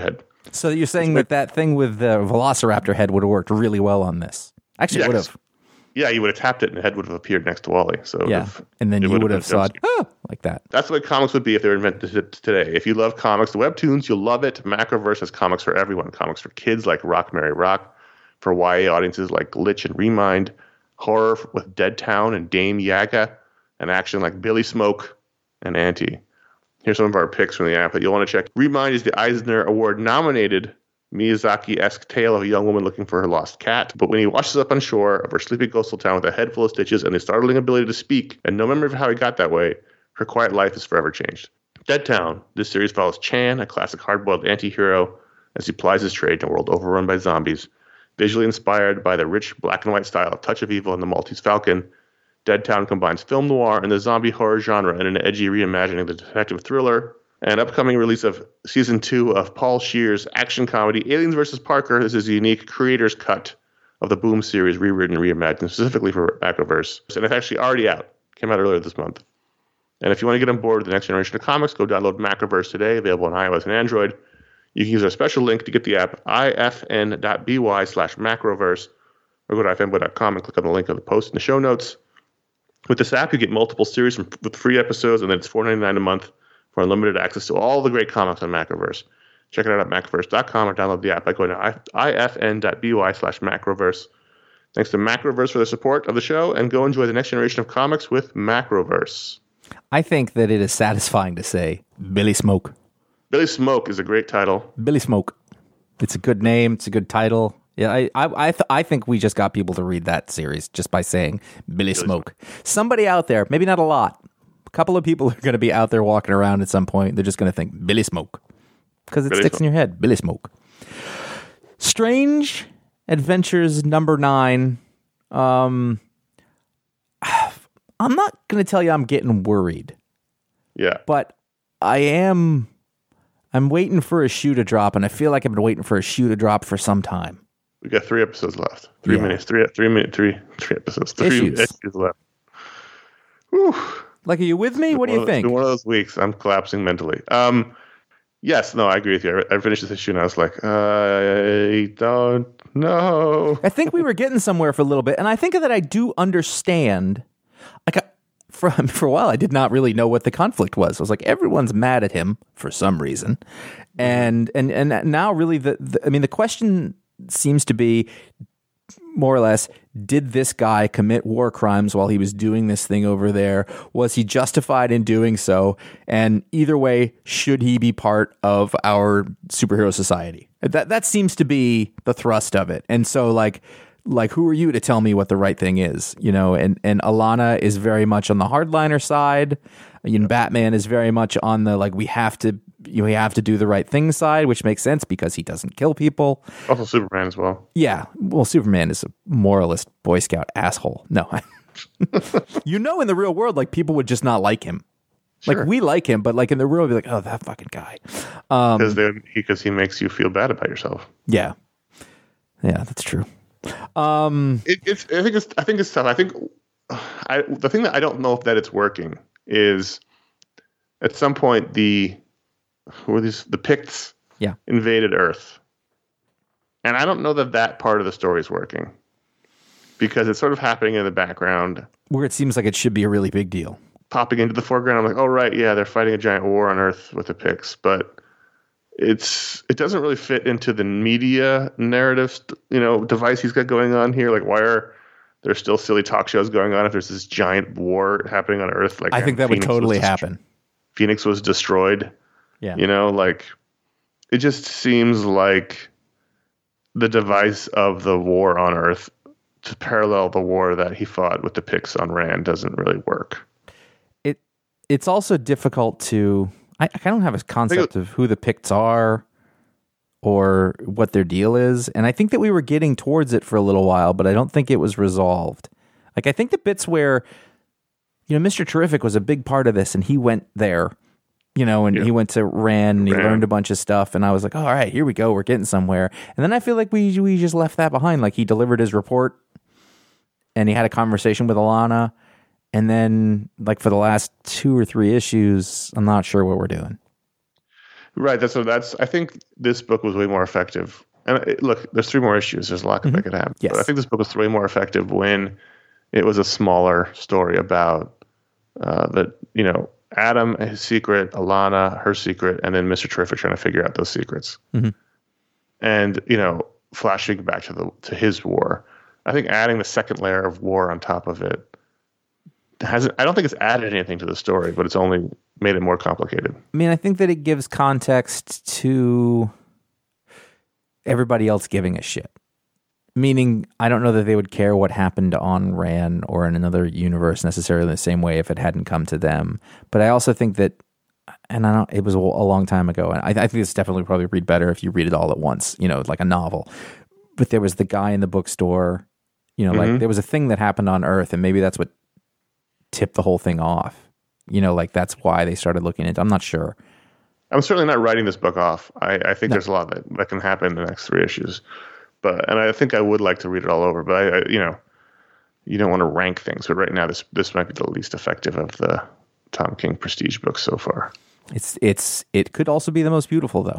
So you're saying that that thing with the Velociraptor head would have worked really well on this? Actually, yes. it would have. Yeah, you would have tapped it and the head would have appeared next to Wally. So yeah, and then you would have saw it ah, like that. That's the way comics would be if they were invented today. If you love comics, the webtoons, you'll love it. Macroverse has comics for everyone. Comics for kids like Rock, Mary, Rock. For Y A audiences like Lich and Remind. Horror with Dead Town and Dame Yaga. And action like Billy Smoke and Auntie. Here's some of our picks from the app that you'll want to check. Remind is the Eisner Award-nominated Miyazaki-esque tale of a young woman looking for her lost cat. But when he washes up on shore of her sleepy coastal town with a head full of stitches and the startling ability to speak and no memory of how he got that way, her quiet life is forever changed. Dead Town. This series follows Chan, a classic hard-boiled anti-hero, as he plies his trade in a world overrun by zombies. Visually inspired by the rich black and white style of Touch of Evil and The Maltese Falcon, Dead Town combines film noir and the zombie horror genre in an edgy reimagining of the detective thriller. An upcoming release of season two of Paul Scheer's action comedy Aliens versus. Parker. This is a unique creator's cut of the Boom series, rewritten and reimagined specifically for Macroverse. And it's actually already out. Came out earlier this month. And if you want to get on board with the next generation of comics, go download Macroverse today, available on iOS and Android. You can use our special link to get the app, ifn.by slash macroverse, or go to ifnboy dot com and click on the link of the post in the show notes. With this app, you get multiple series from, with free episodes, and then it's four dollars and ninety-nine cents a month for unlimited access to all the great comics on Macroverse. Check it out at macroverse dot com or download the app by going to ifn.by slash macroverse. Thanks to Macroverse for the support of the show, and go enjoy the next generation of comics with Macroverse. I think that it is satisfying to say Billy Smoke. Billy Smoke is a great title. Billy Smoke. It's a good name. It's a good title. Yeah, I I I, th- I think we just got people to read that series just by saying Billy, Billy Smoke. Smoke. Somebody out there, maybe not a lot, a couple of people are going to be out there walking around at some point. They're just going to think Billy Smoke because it Billy sticks Smoke. in your head. Billy Smoke. Strange Adventures number nine. Um, I'm not going to tell you I'm getting worried. Yeah, but I am. I'm waiting for a shoe to drop, and I feel like I've been waiting for a shoe to drop for some time. We got three episodes left. Three yeah. minutes. Three. Three minutes. Three. Three episodes. Three issues. issues left. Whew. Like, are you with me? What do you one, think? It's been one of those weeks. I'm collapsing mentally. Um, yes. No, I agree with you. I, I finished this issue, and I was like, I don't know. I think we were getting somewhere for a little bit, and I think that I do understand. Like, I, for for a while, I did not really know what the conflict was. I was like, everyone's mad at him for some reason, and and and now really, the, the I mean, the question seems to be more or less: did this guy commit war crimes while he was doing this thing over there? Was he justified in doing so? And either way, should he be part of our superhero society? That that seems to be the thrust of it. And so, like. Like, who are you to tell me what the right thing is? You know, and, and Alana is very much on the hardliner side. You know, Batman is very much on the, like, we have to, you know, we have to do the right thing side, which makes sense because he doesn't kill people. Also Superman as well. Yeah. Well, Superman is a moralist Boy Scout asshole. No. You know, in the real world, like, people would just not like him. Sure. Like, we like him, but, like, in the real world, we'd be like, oh, that fucking guy. Um, because because he makes you feel bad about yourself. Yeah. Yeah, that's true. Um, it, it's. I think it's. I think it's tough. I think. I the thing that I don't know if that it's working is, at some point the, who are these the Picts? Yeah. Invaded Earth, and I don't know that that part of the story is working, because it's sort of happening in the background, where it seems like it should be a really big deal, popping into the foreground. I'm like, oh right, yeah, they're fighting a giant war on Earth with the Picts, but. It's it doesn't really fit into the media narrative, you know, device he's got going on here. Like, why are there still silly talk shows going on if there's this giant war happening on Earth? Like, I think that Phoenix would totally happen. Phoenix was destroyed. Yeah, you know, like it just seems like the device of the war on Earth to parallel the war that he fought with the Picts on Rand doesn't really work. It it's also difficult to. I, I don't have a concept of who the Picts are or what their deal is. And I think that we were getting towards it for a little while, but I don't think it was resolved. Like, I think the bits where, you know, Mister Terrific was a big part of this, and he went there, you know, and yeah. he went to Rand, and he Rand. learned a bunch of stuff, and I was like, oh, all right, here we go, we're getting somewhere. And then I feel like we we just left that behind. Like, he delivered his report, and he had a conversation with Alana. And then, like, for the last two or three issues, I'm not sure what we're doing. Right. That's what that's. I think this book was way more effective. And it, look, there's three more issues. There's a lot Mm-hmm. that could happen. Yes. But I think this book was way more effective when it was a smaller story about uh, the, you know, Adam, his secret, Alana, her secret, and then Mister Terrific trying to figure out those secrets. Mm-hmm. And, you know, flashing back to the to his war. I think adding the second layer of war on top of it hasn't. I don't think it's added anything to the story, but it's only made it more complicated. I mean, I think that it gives context to everybody else giving a shit. Meaning, I don't know that they would care what happened on Ran or in another universe necessarily in the same way if it hadn't come to them. But I also think that, and I don't, it was a long time ago, and I, I think it's definitely probably read better if you read it all at once, you know, like a novel. But there was the guy in the bookstore, you know, mm-hmm. like there was a thing that happened on Earth, and maybe that's what tipped the whole thing off. You know, like that's why they started looking into. I'm not sure. I'm certainly not writing this book off. I, I think no. there's a lot that, that can happen in the next three issues. But and I think I would like to read it all over. But I, I you know, you don't want to rank things. But right now, this this might be the least effective of the Tom King prestige books so far. It's it's it could also be the most beautiful though.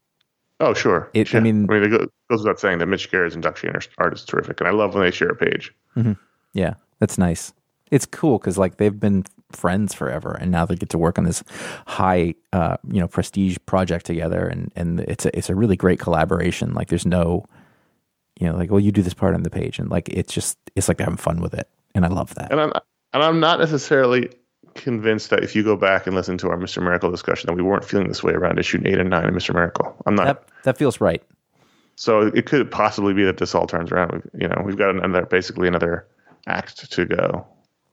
Oh sure. It, yeah. I mean, I mean, it goes without saying that Mitch Gera's induction art is terrific, and I love when they share a page. Mm-hmm. Yeah, that's nice. It's cool because like they've been friends forever, and now they get to work on this high, uh, you know, prestige project together, and and it's a it's a really great collaboration. Like there's no, you know, like well, you do this part on the page, and like it's just it's like they're having fun with it, and I love that. And I'm and I'm not necessarily convinced that if you go back and listen to our Mister Miracle discussion, that we weren't feeling this way around issue eight and nine of Mister Miracle. I'm not. That, that feels right. So it could possibly be that this all turns around. You know, we've got another basically another act to go.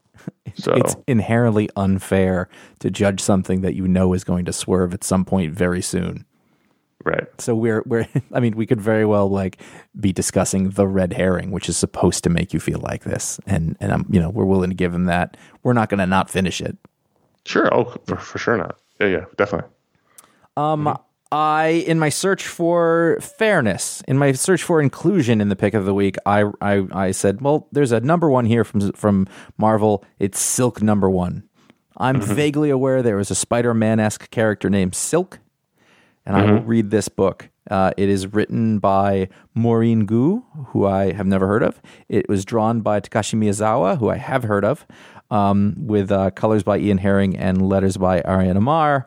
So it's inherently unfair to judge something that you know is going to swerve at some point very soon. Right. So we're we're I mean we could very well like be discussing the red herring, which is supposed to make you feel like this, and and I'm you know we're willing to give him that. We're not going to not finish it. Sure. Oh, for, for sure not. Yeah, yeah, definitely. Um. Mm-hmm. I, in my search for fairness, in my search for inclusion in the pick of the week, I, I, I said, well, there's a number one here from from Marvel. It's Silk number one. I'm mm-hmm. vaguely aware there was a Spider-Man-esque character named Silk, and mm-hmm. I will read this book. Uh, it is written by Maureen Gu, who I have never heard of. It was drawn by Takashi Miyazawa, who I have heard of, um, with uh, colors by Ian Herring and letters by Ariana Amar.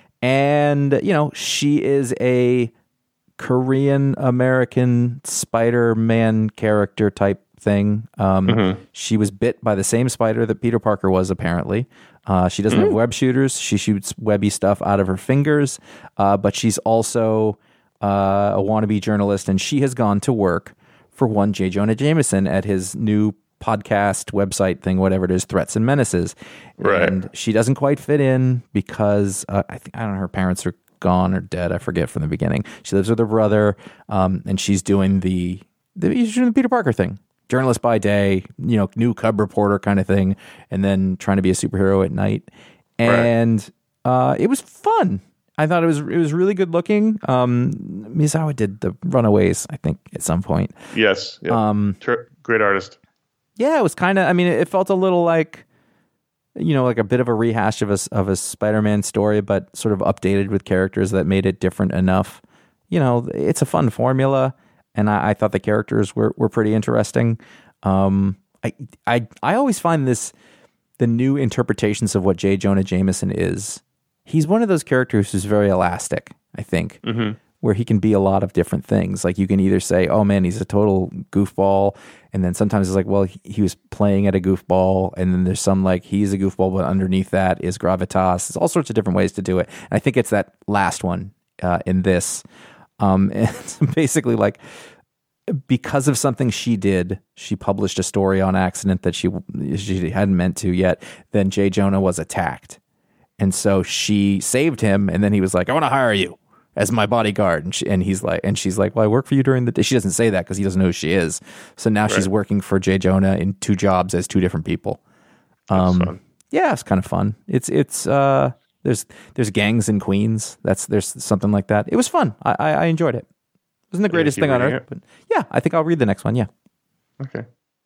And, you know, she is a Korean American Spider-Man character type thing. Um, mm-hmm. She was bit by the same spider that Peter Parker was, apparently. Uh, she doesn't mm-hmm. have web shooters. She shoots webby stuff out of her fingers. Uh, but she's also uh, a wannabe journalist, and she has gone to work for one J. Jonah Jameson at his new podcast, website thing, whatever it is, Threats and Menaces. Right. And she doesn't quite fit in because uh, I think, I don't know, her parents are gone or dead. I forget from the beginning. She lives with her brother, um, and she's doing the, the, she's doing the Peter Parker thing. Journalist by day, you know, new cub reporter kind of thing, and then trying to be a superhero at night. And right. uh, it was fun. I thought it was it was really good looking. Um, Miyazawa did the Runaways, I think, at some point. Yes. Yeah. Um, Great artist. Yeah, it was kind of, I mean, it felt a little like, you know, like a bit of a rehash of a, of a Spider-Man story, but sort of updated with characters that made it different enough. You know, it's a fun formula, and I, I thought the characters were, were pretty interesting. Um, I, I, I always find this, the new interpretations of what J. Jonah Jameson is, he's one of those characters who's very elastic, I think. Mm-hmm. Where he can be a lot of different things. Like you can either say, oh man, he's a total goofball. And then sometimes it's like, well, he, he was playing at a goofball. And then there's some like, he's a goofball, but underneath that is gravitas. There's all sorts of different ways to do it. And I think it's that last one uh, in this. Um, and it's basically like, because of something she did, she published a story on accident that she, she hadn't meant to yet. Then J. Jonah was attacked. And so she saved him. And then he was like, I want to hire you as my bodyguard. And, she, and he's like, and she's like, well, I work for you during the day. She doesn't say that because he doesn't know who she is. So now right. she's working for J. Jonah in two jobs as two different people. Um, That's fun. Yeah, it's kind of fun. It's, it's, uh, there's, there's gangs in Queens. That's, there's something like that. It was fun. I, I, I enjoyed it. It wasn't the greatest thing on earth, it? but yeah, I think I'll read the next one. Yeah. Okay.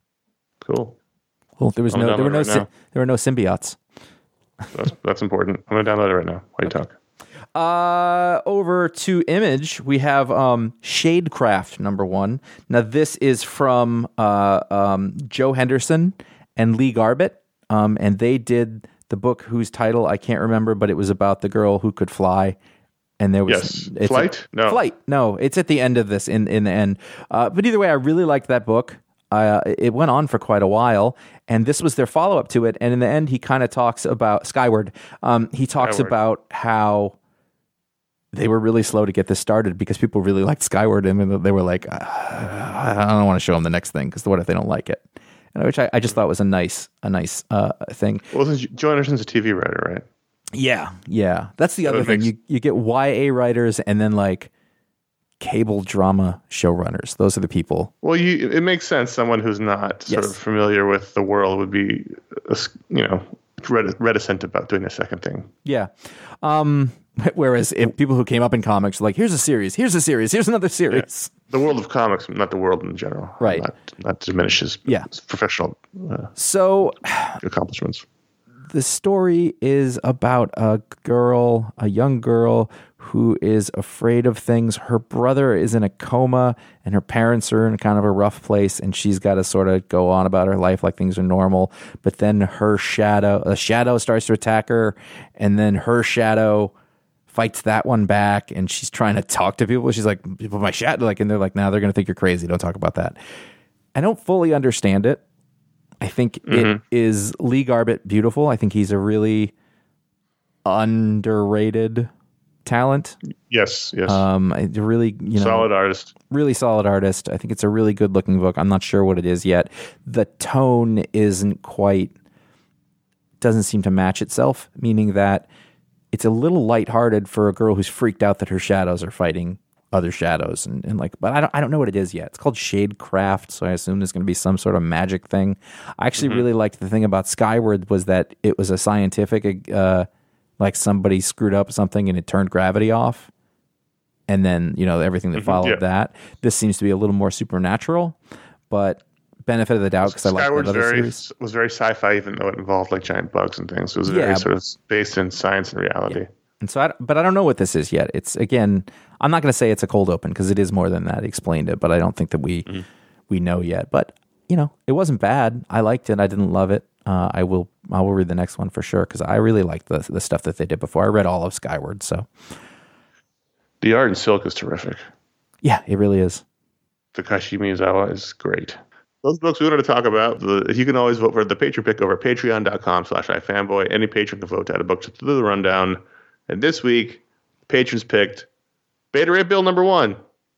Cool. Cool. There was I'm no, there were no, right sy- there were no symbiotes. That's, that's important. I'm going to download it right now while you talk. Uh, over to Image, we have um, Shadecraft number one. Now, this is from uh, um, Joe Henderson and Lee Garbett, um, and they did the book whose title I can't remember, but it was about the girl who could fly. And there was yes, it's Flight. A, no, Flight. No, it's at the end of this. In in the end, uh, but either way, I really liked that book. Uh, it went on for quite a while, and this was their follow up to it. And in the end, he kind of talks about Skyward. Um, he talks Skyward. about how they were really slow to get this started because people really liked Skyward, and they were like, uh, I don't want to show them the next thing because what if they don't like it? And which I, I just thought was a nice a nice uh, thing. Well, Joe Anderson's a T V writer, right? Yeah, yeah. That's the So other it thing. makes- You you get Y A writers and then like cable drama showrunners. Those are the people. Well, you it makes sense. Someone who's not sort Yes. of familiar with the world would be, uh, you know, ret- reticent about doing a second thing. Yeah. Um, whereas if people who came up in comics are like, here's a series, here's a series, here's another series. The world of comics, not the world in general. Right. Not, not diminishes Yeah. professional uh, So accomplishments. the story is about a girl, a young girl who is afraid of things. Her brother is in a coma and her parents are in kind of a rough place, and she's got to sort of go on about her life like things are normal. But then her shadow, a shadow starts to attack her, and then her shadow fights that one back, and she's trying to talk to people. She's like, people, my shadow, like, and they're like, nah, they're going to think you're crazy. Don't talk about that. I don't fully understand it. I think Mm-hmm. it is Lee Garbett beautiful. I think he's a really underrated talent. Yes, yes. Um, I really, you know, Solid artist. really solid artist. I think it's a really good looking book. I'm not sure what it is yet. The tone isn't quite, doesn't seem to match itself, meaning that it's a little lighthearted for a girl who's freaked out that her shadows are fighting other shadows, and, and like, but I don't, I don't know what it is yet. It's called Shadecraft, so I assume there's going to be some sort of magic thing. I actually Mm-hmm. really liked the thing about Skyward was that it was a scientific, uh, like somebody screwed up something and it turned gravity off, and then you know everything that followed yeah. that. This seems to be a little more supernatural, but benefit of the doubt because I like that Skyward's other very series. was very sci-fi, even though it involved like giant bugs and things. It was Yeah. very sort of based in science and reality. And so, I, but I don't know what this is yet. It's again, I'm not going to say it's a cold open because it is more than that. He explained it, but I don't think that we Mm-hmm. we know yet. But you know, it wasn't bad. I liked it. I didn't love it. Uh, I will I will read the next one for sure because I really liked the the stuff that they did before. I read all of Skyward, so The art in Silk is terrific. yeah, it really is. Takashi Miyazawa is great. Those books we wanted to talk about, the, you can always vote for the Patreon pick over at patreon.com slash ifanboy. Any patron can vote to add a book to the rundown. And this week, patrons picked Beta Ray Bill number one.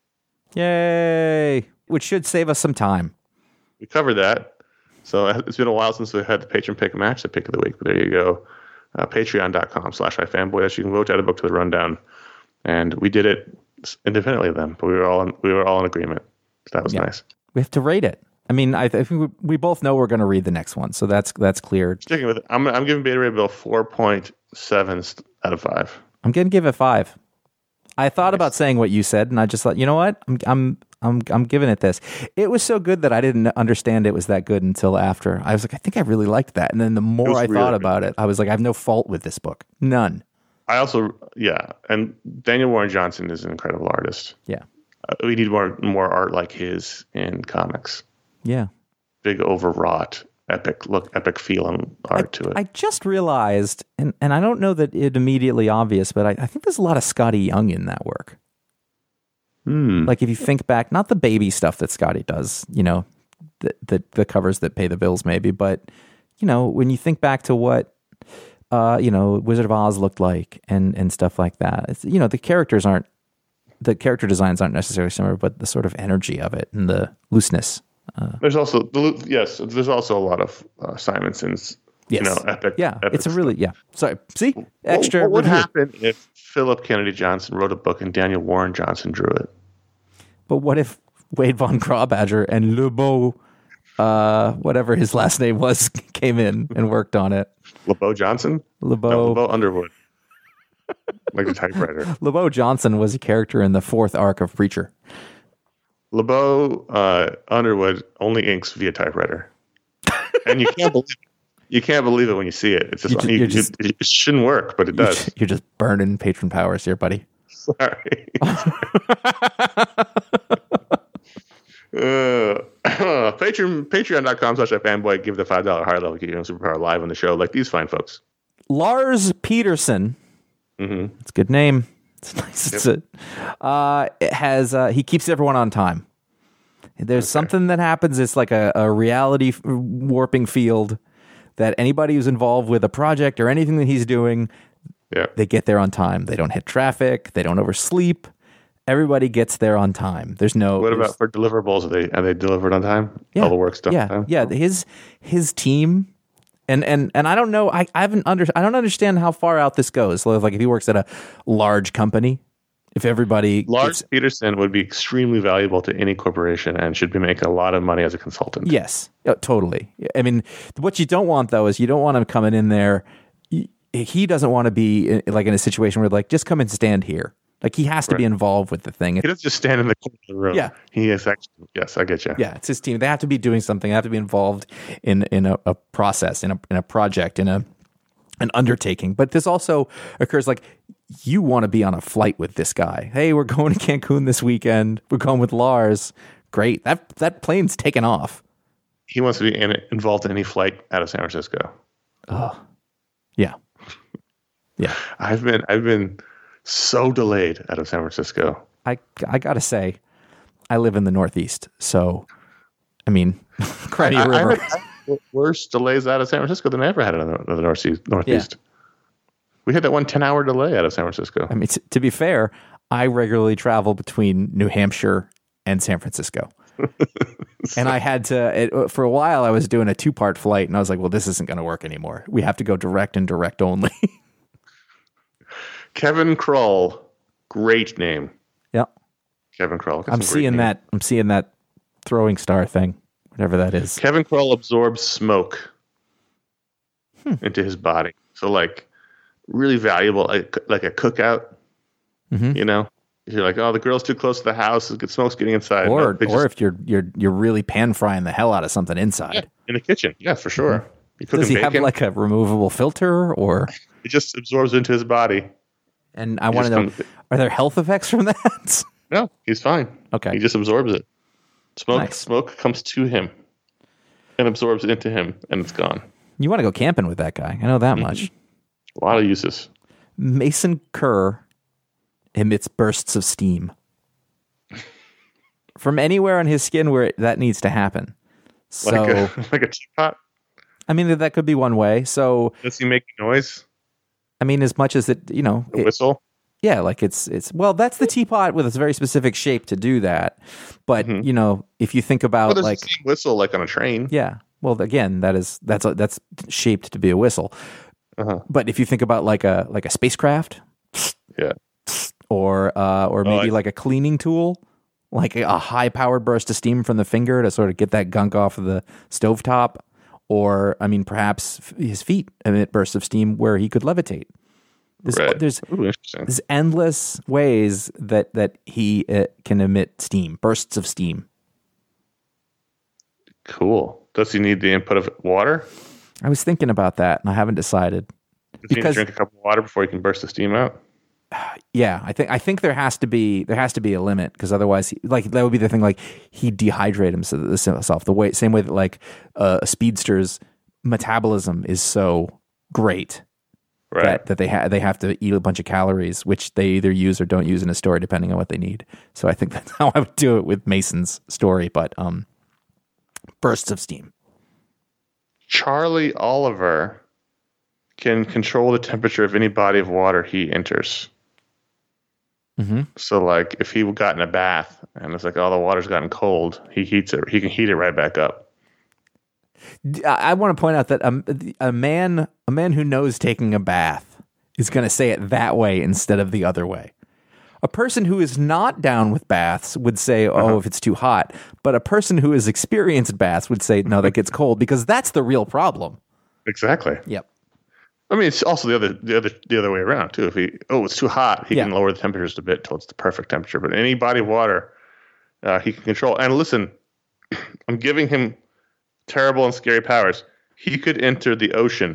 Yay! Which should save us some time. We covered that. So it's been a while since we had the patron pick match, the pick of the week. But there you go. Uh, patreon.com slash ifanboy. That's you can vote to add a book to the rundown. And we did it independently of them, but we were all in, we were all in agreement. So that was Yeah. nice. We have to rate it. I mean, I, I think we, we both know we're going to read the next one, so that's that's clear. Sticking with it, I'm I'm giving Beta Ray Bill four point seven out of five. I'm going to give it five. I thought about saying what you said, and I just thought, you know what? I'm I'm I'm I'm giving it this. It was so good that I didn't understand it was that good until after. I was like, I think I really liked that. And then the more was I really thought good. about it, I was like, I have no fault with this book. None. I also, yeah, and Daniel Warren Johnson is an incredible artist. Yeah. Uh, we need more more art like his in comics. Yeah. Big overwrought, epic look, epic feeling art to it. I just realized, and, and I don't know that it immediately obvious, but I, I think there's a lot of Scotty Young in that work. Hmm. Like if you think back, not the baby stuff that Scotty does, you know, the, the the covers that pay the bills maybe, but you know, when you think back to what uh, you know, Wizard of Oz looked like and and stuff like that. It's, you know, the characters aren't the character designs aren't necessarily similar, but the sort of energy of it and the looseness. Uh, There's also the yes. There's also a lot of uh, Simonson's. yes. You know, epic. Yeah, epic it's a really yeah. Sorry, see, stuff. extra. What, what would review. happen if Philip Kennedy Johnson wrote a book and Daniel Warren Johnson drew it? But what if Wade Von Crawbadger and LeBeau, uh, whatever his last name was, came in and worked on it? LeBeau Johnson? LeBeau, No, LeBeau Underwood. Like a typewriter. LeBeau Johnson was a character in the fourth arc of Preacher. LeBeau uh, Underwood only inks via typewriter. And you can't believe it. You can't believe it when you see it. It's just, You ju- you, you're just- it, it shouldn't work, but it You're does. ju- You're just burning patron powers here, buddy. Sorry. Uh, Patreon, patreon.com slash fanboy. Give the five dollar higher level Geek Superpower live on the show like these fine folks. Lars Peterson. Mm-hmm. It's a good name. It's nice. It's a, uh, it has uh, he keeps everyone on time. There's okay. something that happens. It's like a, a reality warping field that anybody who's involved with a project or anything that he's doing, yeah. they get there on time. They don't hit traffic. They don't oversleep. Everybody gets there on time. There's no. What about for deliverables? Are they are they delivered on time? Yeah, all the work stuff. Yeah, on time? yeah. His his team, and and and I don't know. I, I haven't under. I don't understand how far out this goes. So like if he works at a large company, if everybody Lars gets, Peterson would be extremely valuable to any corporation and should be making a lot of money as a consultant. Yes, oh, totally. I mean, what you don't want though is you don't want him coming in there. He doesn't want to be like in a situation where like just come and stand here. Like he has to right. be involved with the thing. He doesn't just stand in the corner of the room. Yeah, he is actually. Yes, I get you. Yeah, it's his team. They have to be doing something. They have to be involved in in a, a process, in a in a project, in a an undertaking. But this also occurs like you want to be on a flight with this guy. Hey, we're going to Cancun this weekend. We're going with Lars. Great. That that plane's taken off. He wants to be in, involved in any flight out of San Francisco. Oh, yeah, yeah. I've been I've been. so delayed out of San Francisco. I I gotta say, I live in the Northeast, so I mean, cry me a river. I, I had worse delays out of San Francisco than I ever had in the, the Northeast. Northeast. Yeah. We had that one ten-hour delay out of San Francisco. I mean, t- to be fair, I regularly travel between New Hampshire and San Francisco. so, and I had to, it, for a while, I was doing a two-part flight, and I was like, well, this isn't going to work anymore. We have to go direct and direct only. Kevin Krull, great name. Yeah, Kevin Krull. I'm seeing that. I'm seeing that throwing star thing, whatever that is. Kevin Krull absorbs smoke hmm. into his body, so like really valuable, like, like a cookout. Mm-hmm. You know, if you're like, oh, the girl's too close to the house, the smoke's getting inside. Or, no, or just, if you're you're you're really pan frying the hell out of something inside yeah, in the kitchen. Yeah, for sure. Mm-hmm. Does he bacon? have like a removable filter, or it just absorbs into his body? And I want to know, comes, are there health effects from that? No, he's fine. Okay. He just absorbs it. Smoke nice. Smoke comes to him and absorbs it into him, and it's gone. You want to go camping with that guy. I know that mm-hmm. much. A lot of uses. Mason Kerr emits bursts of steam from anywhere on his skin where it, that needs to happen. So, like a, like a teapot? I mean, that could be one way. So, does he make noise? I mean, as much as it, you know, a whistle. It, yeah, like it's it's well, that's the teapot with a very specific shape to do that. But mm-hmm. you know, if you think about well, like a whistle, like on a train. Yeah. Well, again, that is that's a, that's shaped to be a whistle. Uh-huh. But if you think about like a like a spacecraft, yeah, or uh, or maybe oh, I... like a cleaning tool, like a, a high powered burst of steam from the finger to sort of get that gunk off of the stovetop. Or, I mean, perhaps his feet emit bursts of steam where he could levitate. There's, right. there's, Ooh, there's endless ways that, that he uh, can emit steam, bursts of steam. Cool. Does he need the input of water? I was thinking about that, and I haven't decided. Does because, he need to drink a cup of water before he can burst the steam out? Yeah, I think I think there has to be there has to be a limit, because otherwise, he, like that would be the thing. Like he'd dehydrate himself the way same way that like uh, a speedster's metabolism is so great right. that that they ha- they have to eat a bunch of calories, which they either use or don't use in a story depending on what they need. So I think that's how I would do it with Mason's story. But um, bursts of steam. Charlie Oliver can control the temperature of any body of water he enters. Mm-hmm. So, like, if he got in a bath and it's like, oh, the water's gotten cold, he heats it. He can heat it right back up. I want to point out that a, a man, a man who knows taking a bath is going to say it that way instead of the other way. A person who is not down with baths would say, "Oh, uh-huh. if it's too hot," but a person who has experienced baths would say, "No, that gets cold," because that's the real problem. Exactly. Yep. I mean, it's also the other, the other, the other way around too. If he, oh, it's too hot, he yeah. can lower the temperatures a bit till it's the perfect temperature. But any body of water, uh, he can control. And listen, I'm giving him terrible and scary powers. he could enter the ocean,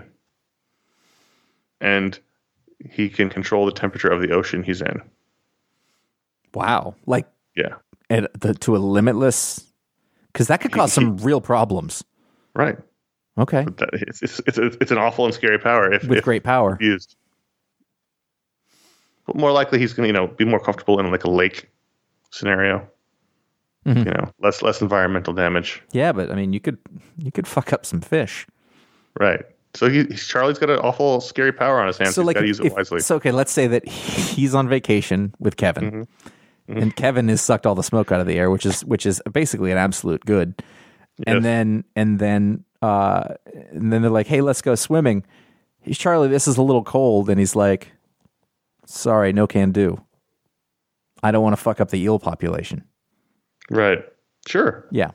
and he can control the temperature of the ocean he's in. Wow. Like, yeah, at the, to a limitless, because that could cause he, some real problems. Right. Okay. But that, it's, it's it's it's an awful and scary power if with if great power used. But more likely, he's going to you know be more comfortable in like a lake scenario. Mm-hmm. You know, less less environmental damage. Yeah, but I mean, you could you could fuck up some fish. Right. So he Charlie's got an awful scary power on his hands. So he's like, got to use it if, wisely. So okay, let's say that he's on vacation with Kevin, mm-hmm. Mm-hmm. and Kevin has sucked all the smoke out of the air, which is which is basically an absolute good. Yes. And then and then uh, and then they're like, "Hey, let's go swimming." He's Charlie. This is a little cold, and he's like, "Sorry, no can do. I don't want to fuck up the eel population." Right. Sure. Yeah.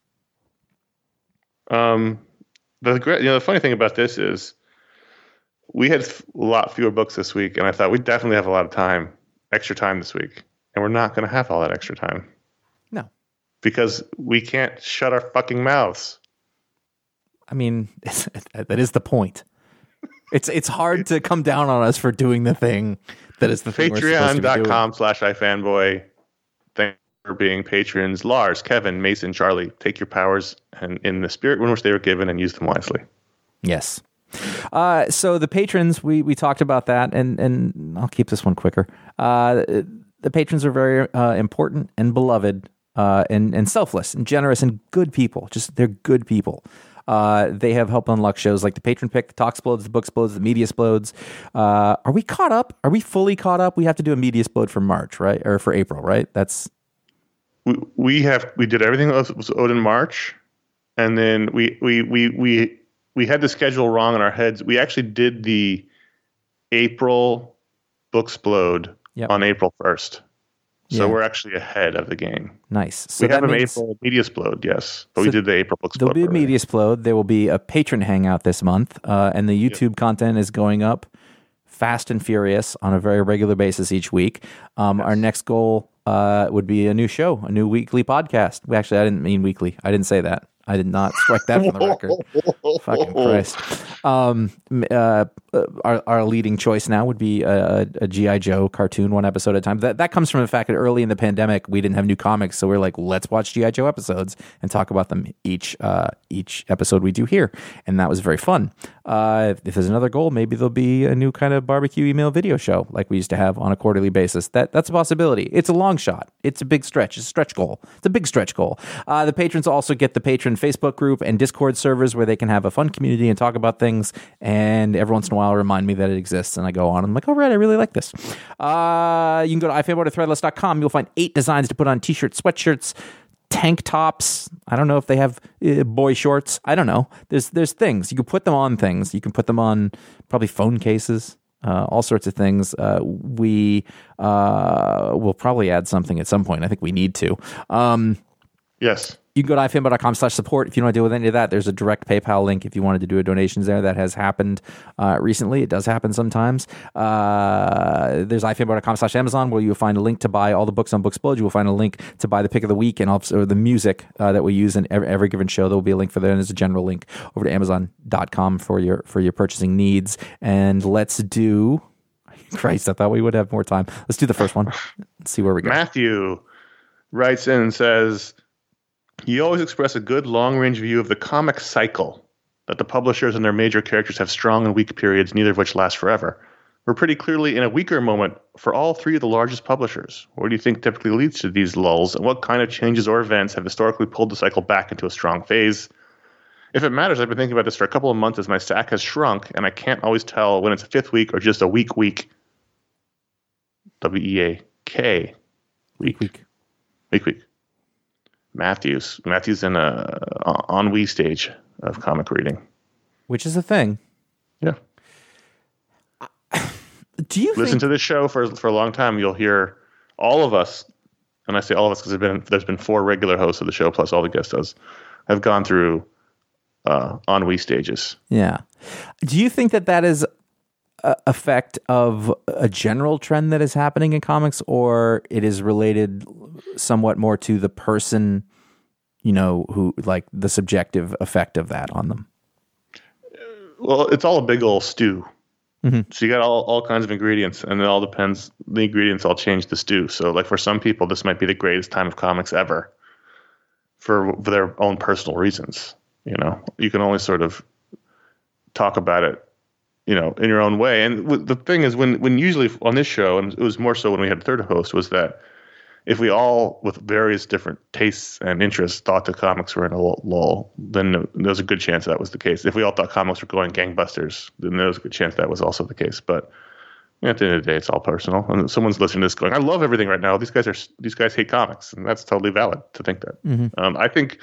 Um, the great, you know, the funny thing about this is we had a lot fewer books this week, and I thought we definitely have a lot of time, extra time this week, and we're not going to have all that extra time. No. Because we can't shut our fucking mouths. I mean, that is the point. It's it's hard to come down on us for doing the thing that is the thing we're supposed to be doing. Patreon.com slash iFanboy. Thank for being patrons. Lars, Kevin, Mason, Charlie, take your powers and in the spirit in which they were given and use them wisely. Yes. Uh, so the patrons, we we talked about that, and, and I'll keep this one quicker. Uh, the patrons are very uh, important and beloved uh, and, and selfless and generous and good people. Just they're good people. Uh, they have helped unlock shows like the Patron Pick, the Talk Explodes, the Book Explodes, the Media Explodes. Uh, are we caught up? Are we fully caught up? We have to do a Media Explode for March, right? Or for April, right? That's we we have we did everything that was owed in March, and then we we we we we had the schedule wrong in our heads. We actually did the April Book Explode yep. on April first. So yeah. we're actually ahead of the game. Nice. So we have an April Media Explode, yes. But so we did the April Book Explode. There'll be a already. Media Explode. There will be a patron hangout this month. Uh, and the YouTube yep. content is going up fast and furious on a very regular basis each week. Um, yes. Our next goal uh, would be a new show, a new weekly podcast. We Actually, I didn't mean weekly. I didn't say that. I did not strike that from the record. Fucking Christ. Um, uh, our, our leading choice now would be a, a G I. Joe cartoon, one episode at a time. That that comes from the fact that early in the pandemic, we didn't have new comics, so we we're like, let's watch G I. Joe episodes and talk about them each uh, each episode we do here. And that was very fun. Uh, if, if there's another goal, maybe there'll be a new kind of barbecue email video show like we used to have on a quarterly basis. That That's a possibility. It's a long shot. It's a big stretch. It's a stretch goal. It's a big stretch goal. Uh, the patrons also get the patron Facebook group and Discord servers where they can have a fun community and talk about things, and every once in a while remind me that it exists, and I go on and I'm like, oh right, I really like this. Uh, you can go to ifanboy dot threadless dot com. You'll find eight designs to put on t-shirts, sweatshirts, tank tops. I don't know if they have uh, boy shorts. I don't know. There's there's things. You can put them on things. You can put them on probably phone cases. Uh, all sorts of things. Uh, we uh, will probably add something at some point. I think we need to. Um, yes. You can go to ifanboy dot com slash support if you don't want to deal with any of that. There's a direct PayPal link if you wanted to do a donations there. That has happened uh, recently. It does happen sometimes. Uh, there's ifanboy dot com slash Amazon where you'll find a link to buy all the books on Booksplode. You will find a link to buy the pick of the week and also the music uh, that we use in every, every given show. There will be a link for that, and there's a general link over to amazon dot com for your for your purchasing needs. And let's do... Christ, I thought we would have more time. Let's do the first one. Let's see where we go. Matthew writes in and says... You always express a good long-range view of the comic cycle, that the publishers and their major characters have strong and weak periods, neither of which last forever. We're pretty clearly in a weaker moment for all three of the largest publishers. What do you think typically leads to these lulls, and what kind of changes or events have historically pulled the cycle back into a strong phase? If it matters, I've been thinking about this for a couple of months as my stack has shrunk, and I can't always tell when it's a fifth week or just a weak week. W E A K. Week. Week. Week week. Matthews. Matthews in a ennui stage of comic reading, which is a thing. Yeah. Do you listen think... to this show for for a long time? You'll hear all of us, and I say all of us because there's been there's been four regular hosts of the show plus all the guest hosts have gone through uh, ennui stages. Yeah. Do you think that that is a effect of a general trend that is happening in comics, or it is related somewhat more to the person, you know, who like the subjective effect of that on them? well, it's all a big old stew. Mm-hmm. So you got all, all kinds of ingredients, and it all depends. The ingredients all change the stew. So, like for some people, this might be the greatest time of comics ever, for, for their own personal reasons. You know, you can only sort of talk about it, you know, in your own way. And w- the thing is, when when usually on this show, and it was more so when we had a third host, was that if we all, with various different tastes and interests, thought the comics were in a lull, then there was a good chance that was the case. If we all thought comics were going gangbusters, then there was a good chance that was also the case. But you know, at the end of the day, it's all personal. And someone's listening to this going, "I love everything right now. These guys are these guys hate comics," and that's totally valid to think that. Mm-hmm. Um, I think,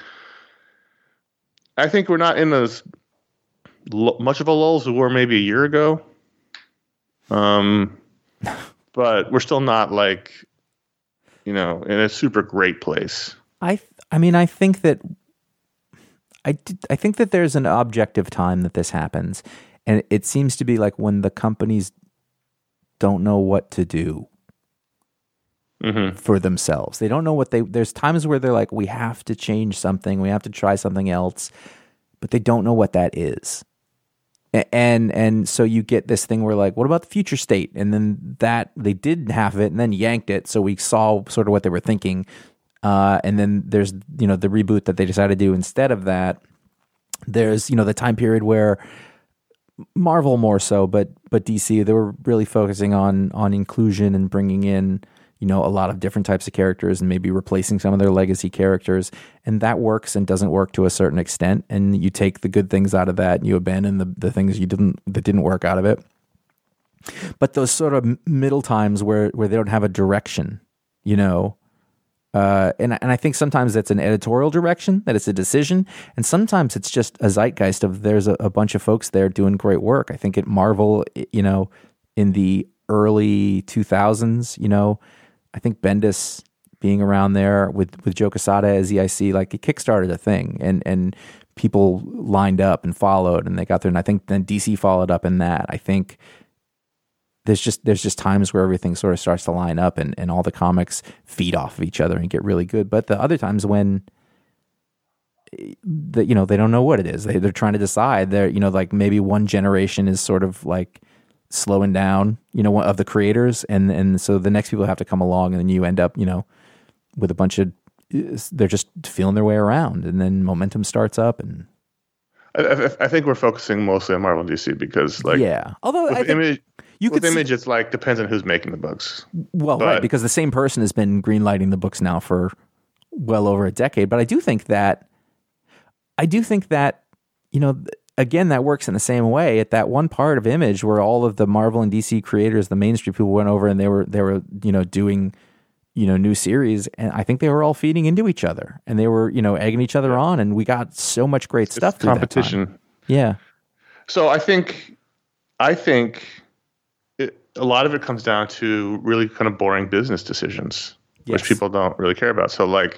I think we're not in as l- much of a lull as we were maybe a year ago. Um, but we're still not like, you know, in a super great place. I th- I mean, I think that I did, I think that there's an objective time that this happens, and it seems to be like when the companies don't know what to do Mm-hmm. for themselves. They don't know what they. There's times where they're like, we have to change something, we have to try something else, but they don't know what that is. And and so you get this thing where like, what about the future state? And then that they did half of it and then yanked it, so we saw sort of what they were thinking. Uh, and then there's, you know, the reboot that they decided to do instead of that. There's, you know, the time period where Marvel more so, but but D C, they were really focusing on on inclusion and bringing in, you know, a lot of different types of characters and maybe replacing some of their legacy characters. And that works and doesn't work to a certain extent. And you take the good things out of that and you abandon the, the things you didn't, that didn't work out of it. But those sort of middle times where, where they don't have a direction, you know, uh, and, and I think sometimes that's an editorial direction, that it's a decision. And sometimes it's just a zeitgeist of there's a, a bunch of folks there doing great work. I think at Marvel, you know, in the early two thousands, you know, I think Bendis being around there with, with Joe Quesada as E I C, like it kickstarted a thing, and, and people lined up and followed and they got there. And I think then D C followed up in that. I think there's just, there's just times where everything sort of starts to line up and, and all the comics feed off of each other and get really good. But the other times when the, you know, they don't know what it is, they, they're trying to decide. They're, you know, like maybe one generation is sort of like slowing down, you know, of the creators, and and so the next people have to come along, and then you end up, you know, with a bunch of, they're just feeling their way around, and then momentum starts up. And I, I, I think we're focusing mostly on Marvel and D C because, like, yeah, although I think image, you with could image, see, it's like depends on who's making the books. well, but, right, because the same person has been greenlighting the books now for well over a decade. But I do think that, I do think that, you know. Again, that works in the same way at that one part of Image where all of the Marvel and D C creators, the mainstream people, went over and they were they were you know doing you know new series, and I think they were all feeding into each other and they were you know egging each other on, and we got so much great it's stuff. Through competition. That time. Yeah. So I think I think it, a lot of it comes down to really kind of boring business decisions, Yes. which people don't really care about. So like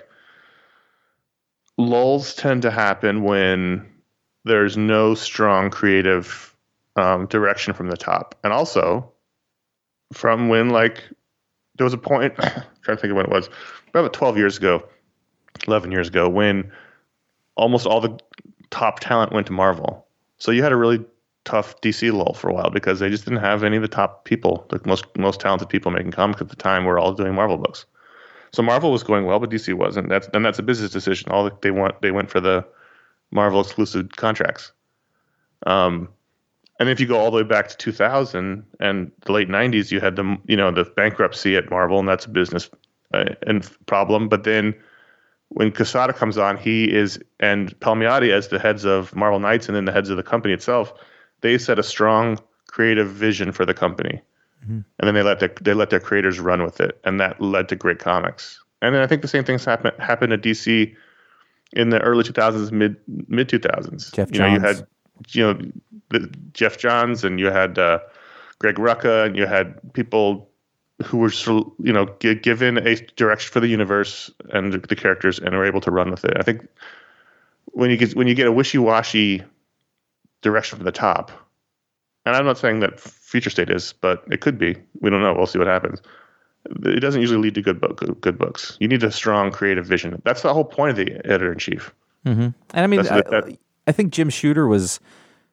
lulls tend to happen when there's no strong creative um, direction from the top. And also from when, like, there was a point, I'm trying to think of when it was, about twelve years ago, eleven years ago, when almost all the top talent went to Marvel. So you had a really tough D C lull for a while because they just didn't have any of the top people, the most most talented people making comics at the time were all doing Marvel books. So Marvel was going well, but D C wasn't. That's and that's a business decision. All they want, they went for the Marvel exclusive contracts. Um, and if you go all the way back to two thousand and the late nineties, you had the you know the bankruptcy at Marvel, and that's a business uh, and problem. But then when Quesada comes on, he is and Palmiotti as the heads of Marvel Knights, and then the heads of the company itself, they set a strong creative vision for the company, mm-hmm. and then they let their they let their creators run with it, and that led to great comics. And then I think the same things happen happened at D C in the early two thousands, mid mid two thousands. Jeff you know, you Johns. had you know the, Jeff Johns, and you had uh, Greg Rucka, and you had people who were sort of, you know g- given a direction for the universe and the, the characters, and were able to run with it. I think when you get when you get a wishy-washy direction from the top, and I'm not saying that Future State is, but it could be. We don't know. We'll see what happens. It doesn't usually lead to good book, good, good books. You need a strong creative vision. That's the whole point of the editor in chief. Mm-hmm. And I mean, That's I, that- I think Jim Shooter was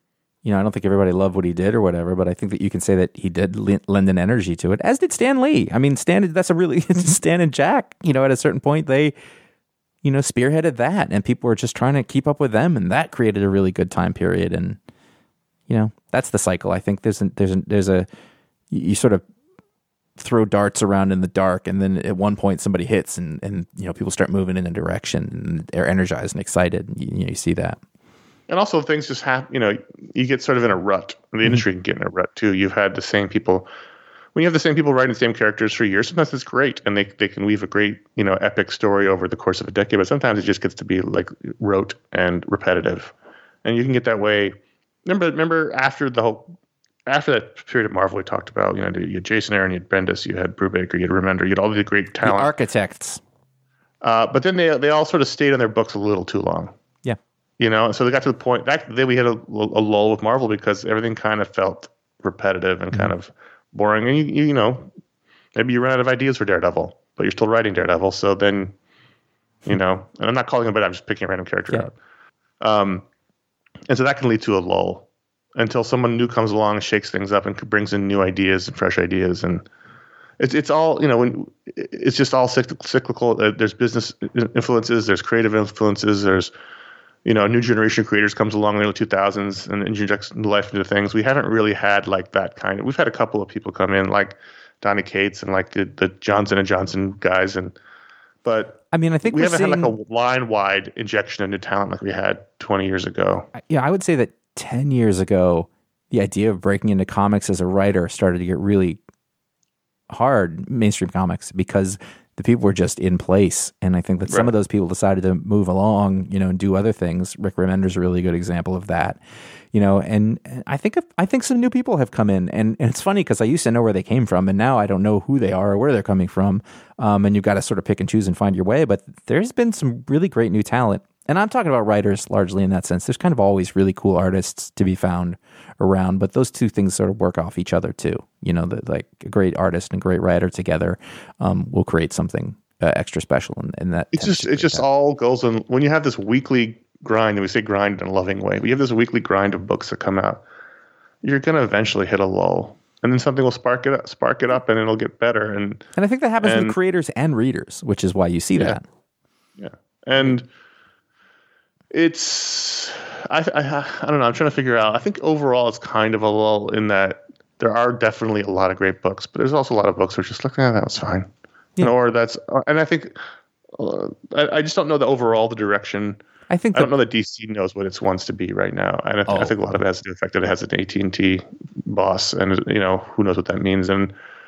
You know, I don't think everybody loved what he did or whatever, but I think that you can say that he did lend an energy to it, as did Stan Lee. I mean, Stan, that's a really, Stan and Jack, you know, at a certain point, they, you know, spearheaded that, and people were just trying to keep up with them, and that created a really good time period. And, you know, that's the cycle. I think there's a, there's a, there's a, you sort of throw darts around in the dark, and then at one point somebody hits, and, and you know, people start moving in a direction, and they're energized and excited. And you, you know, you see that. And also things just happen, you know, you get sort of in a rut. The mm-hmm. industry can get in a rut too. You've had the same people, when you have the same people writing the same characters for years, sometimes it's great. And they they can weave a great, you know, epic story over the course of a decade. But sometimes it just gets to be like rote and repetitive. And you can get that way. Remember, remember after the whole, after that period of Marvel we talked about, you know, you had Jason Aaron, you had Bendis, you had Brubaker, you had Remender, you had all the great talent. The architects. Uh, but then they they all sort of stayed on their books a little too long. Yeah. You know, so they got to the point that then we had a, a lull with Marvel because everything kind of felt repetitive and mm-hmm. kind of boring. And, you, you know, maybe you run out of ideas for Daredevil, but you're still writing Daredevil. So then, you know, and I'm not calling him, but I'm just picking a random character yeah. out. Um, and so that can lead to a lull until someone new comes along and shakes things up and brings in new ideas and fresh ideas. And it's it's all, you know, when it's just all cyclical. There's business influences, there's creative influences, there's, you know, a new generation of creators comes along in the early two thousands and injects new life into things. We haven't really had like that kind of, we've had a couple of people come in like Donny Cates and like the, the Johnson and Johnson guys. And, but I mean, I think we haven't seeing, had like a line wide injection of new talent like we had twenty years ago. Yeah. I would say that ten years ago, the idea of breaking into comics as a writer started to get really hard, mainstream comics, because the people were just in place. And I think that some right. of those people decided to move along, you know, and do other things. Rick Remender's a really good example of that, you know, and, and I think, I think some new people have come in, and, and it's funny because I used to know where they came from, and now I don't know who they are or where they're coming from. Um, and you've got to sort of pick and choose and find your way, but there's been some really great new talent. And I'm talking about writers largely in that sense. There's kind of always really cool artists to be found around, but those two things sort of work off each other too. You know, that like a great artist and great writer together um, will create something uh, extra special. And, and that it's just it just that. all goes on when you have this weekly grind, and we say grind in a loving way. We have this weekly grind of books that come out. You're going to eventually hit a lull, and then something will spark it up, spark it up, and it'll get better. And and I think that happens and, with creators and readers, which is why you see yeah, that. Yeah, and. It's, I, I, I don't know. I'm trying to figure out. I think overall it's kind of a lull in that there are definitely a lot of great books, but there's also a lot of books where just like, eh, that was fine. Yeah. Or that's, and I think, uh, I, I just don't know the overall the direction. I think I don't know that D C knows what it wants to be right now, and I, th- oh. I think a lot of it has to do with the fact that it has an A T and T boss, and you know who knows what that means. And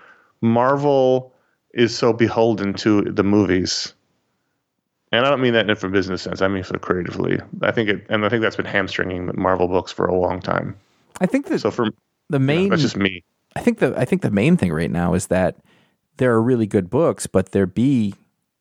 Marvel is so beholden to the movies. And I don't mean that in a business sense. I mean for creatively. I think it, and I think that's been hamstringing Marvel books for a long time. I think that so for the main, you know, that's just me. I think the I think the main thing right now is that there are really good books, but they're B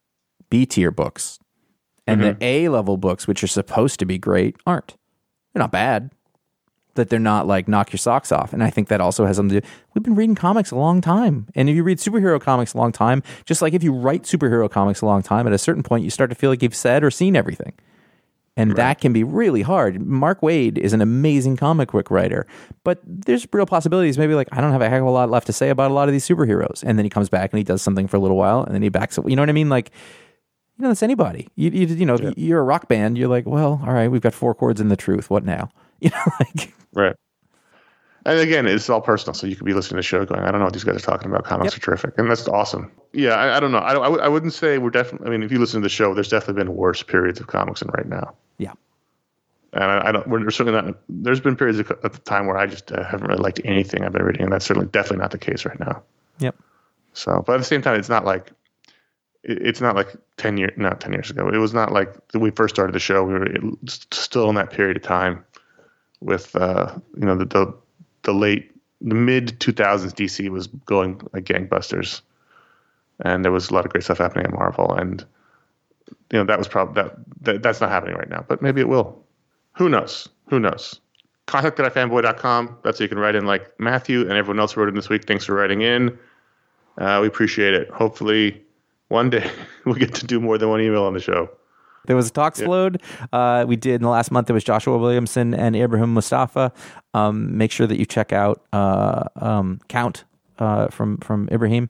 B tier books, and mm-hmm. the A level books, which are supposed to be great, aren't. They're not bad. That they're not like knock your socks off. And I think that also has something to do. We've been reading comics a long time. And if you read superhero comics a long time, just like if you write superhero comics a long time, at a certain point you start to feel like you've said or seen everything. And right. that can be really hard. Mark Waid is an amazing comic book writer, but there's real possibilities. Maybe like, I don't have a heck of a lot left to say about a lot of these superheroes. And then he comes back and he does something for a little while and then he backs up. You know what I mean? Like, you know, that's anybody. You, you, you know, yeah. you're a rock band. You're like, well, all right, we've got four chords in the truth. What now? You know, like. Right. And again, it's all personal, so you could be listening to the show going, I don't know what these guys are talking about. Comics yep. are terrific. And that's awesome. Yeah, I, I don't know. I, I, I wouldn't say we're definitely, I mean, if you listen to the show, there's definitely been worse periods of comics than right now. Yeah. And I, I don't, we're certainly not, there's been periods of, at the time where I just uh, haven't really liked anything I've been reading, and that's certainly definitely not the case right now. Yep. So, but at the same time, it's not like, it, it's not like ten years, not ten years ago. It was not like when we first started the show, we were still in that period of time with, uh, you know, the, the, the late, the mid two thousands D C was going like gangbusters, and there was a lot of great stuff happening at Marvel, and you know that was probably that, that that's not happening right now, but maybe it will. Who knows? Who knows? Contact at fanboy dot com. That's so you can write in like Matthew and everyone else wrote in this week. Thanks for writing in. Uh, we appreciate it. Hopefully, one day we'll get to do more than one email on the show. There was Talksplode. Yeah. Uh, we did in the last month. There was Joshua Williamson and Ibrahim Mustafa. Um, make sure that you check out uh, um, Count uh, from from Ibrahim.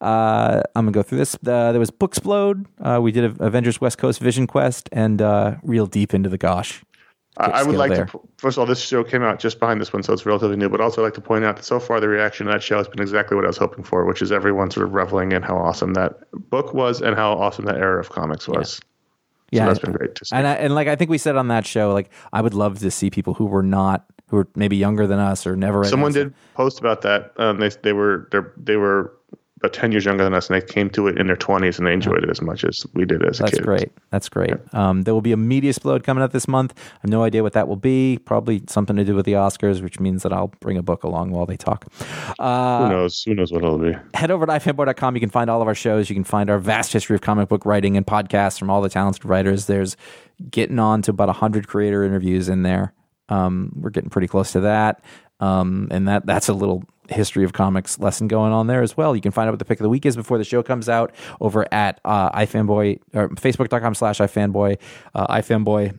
Uh, I'm gonna go through this. Uh, there was Booksplode. Uh, we did Avengers West Coast Vision Quest and uh, real deep into the Gosh. I would like there. to, first of all, this show came out just behind this one, so it's relatively new, but also I'd like to point out that so far the reaction to that show has been exactly what I was hoping for, which is everyone sort of reveling in how awesome that book was and how awesome that era of comics was. Yeah, so yeah that's been great to see. And, I, and like I think we said on that show, like I would love to see people who were not, who were maybe younger than us or never read Someone us. did post about that. Um, they, they were they were about ten years younger than us, and they came to it in their twenties, and they enjoyed it as much as we did as a That's kid. great. That's great. Yeah. Um, there will be a Mediasplode coming up this month. I have no idea what that will be. Probably something to do with the Oscars, which means that I'll bring a book along while they talk. Uh, Who knows? Who knows what it'll be? Head over to i fanboy dot com. You can find all of our shows. You can find our vast history of comic book writing and podcasts from all the talented writers. There's getting on to about one hundred creator interviews in there. Um, we're getting pretty close to that. Um, and that that's a little history of comics lesson going on there as well. You can find out what the pick of the week is before the show comes out over at uh, iFanboy or facebook.com slash iFanboy, uh, iFanboy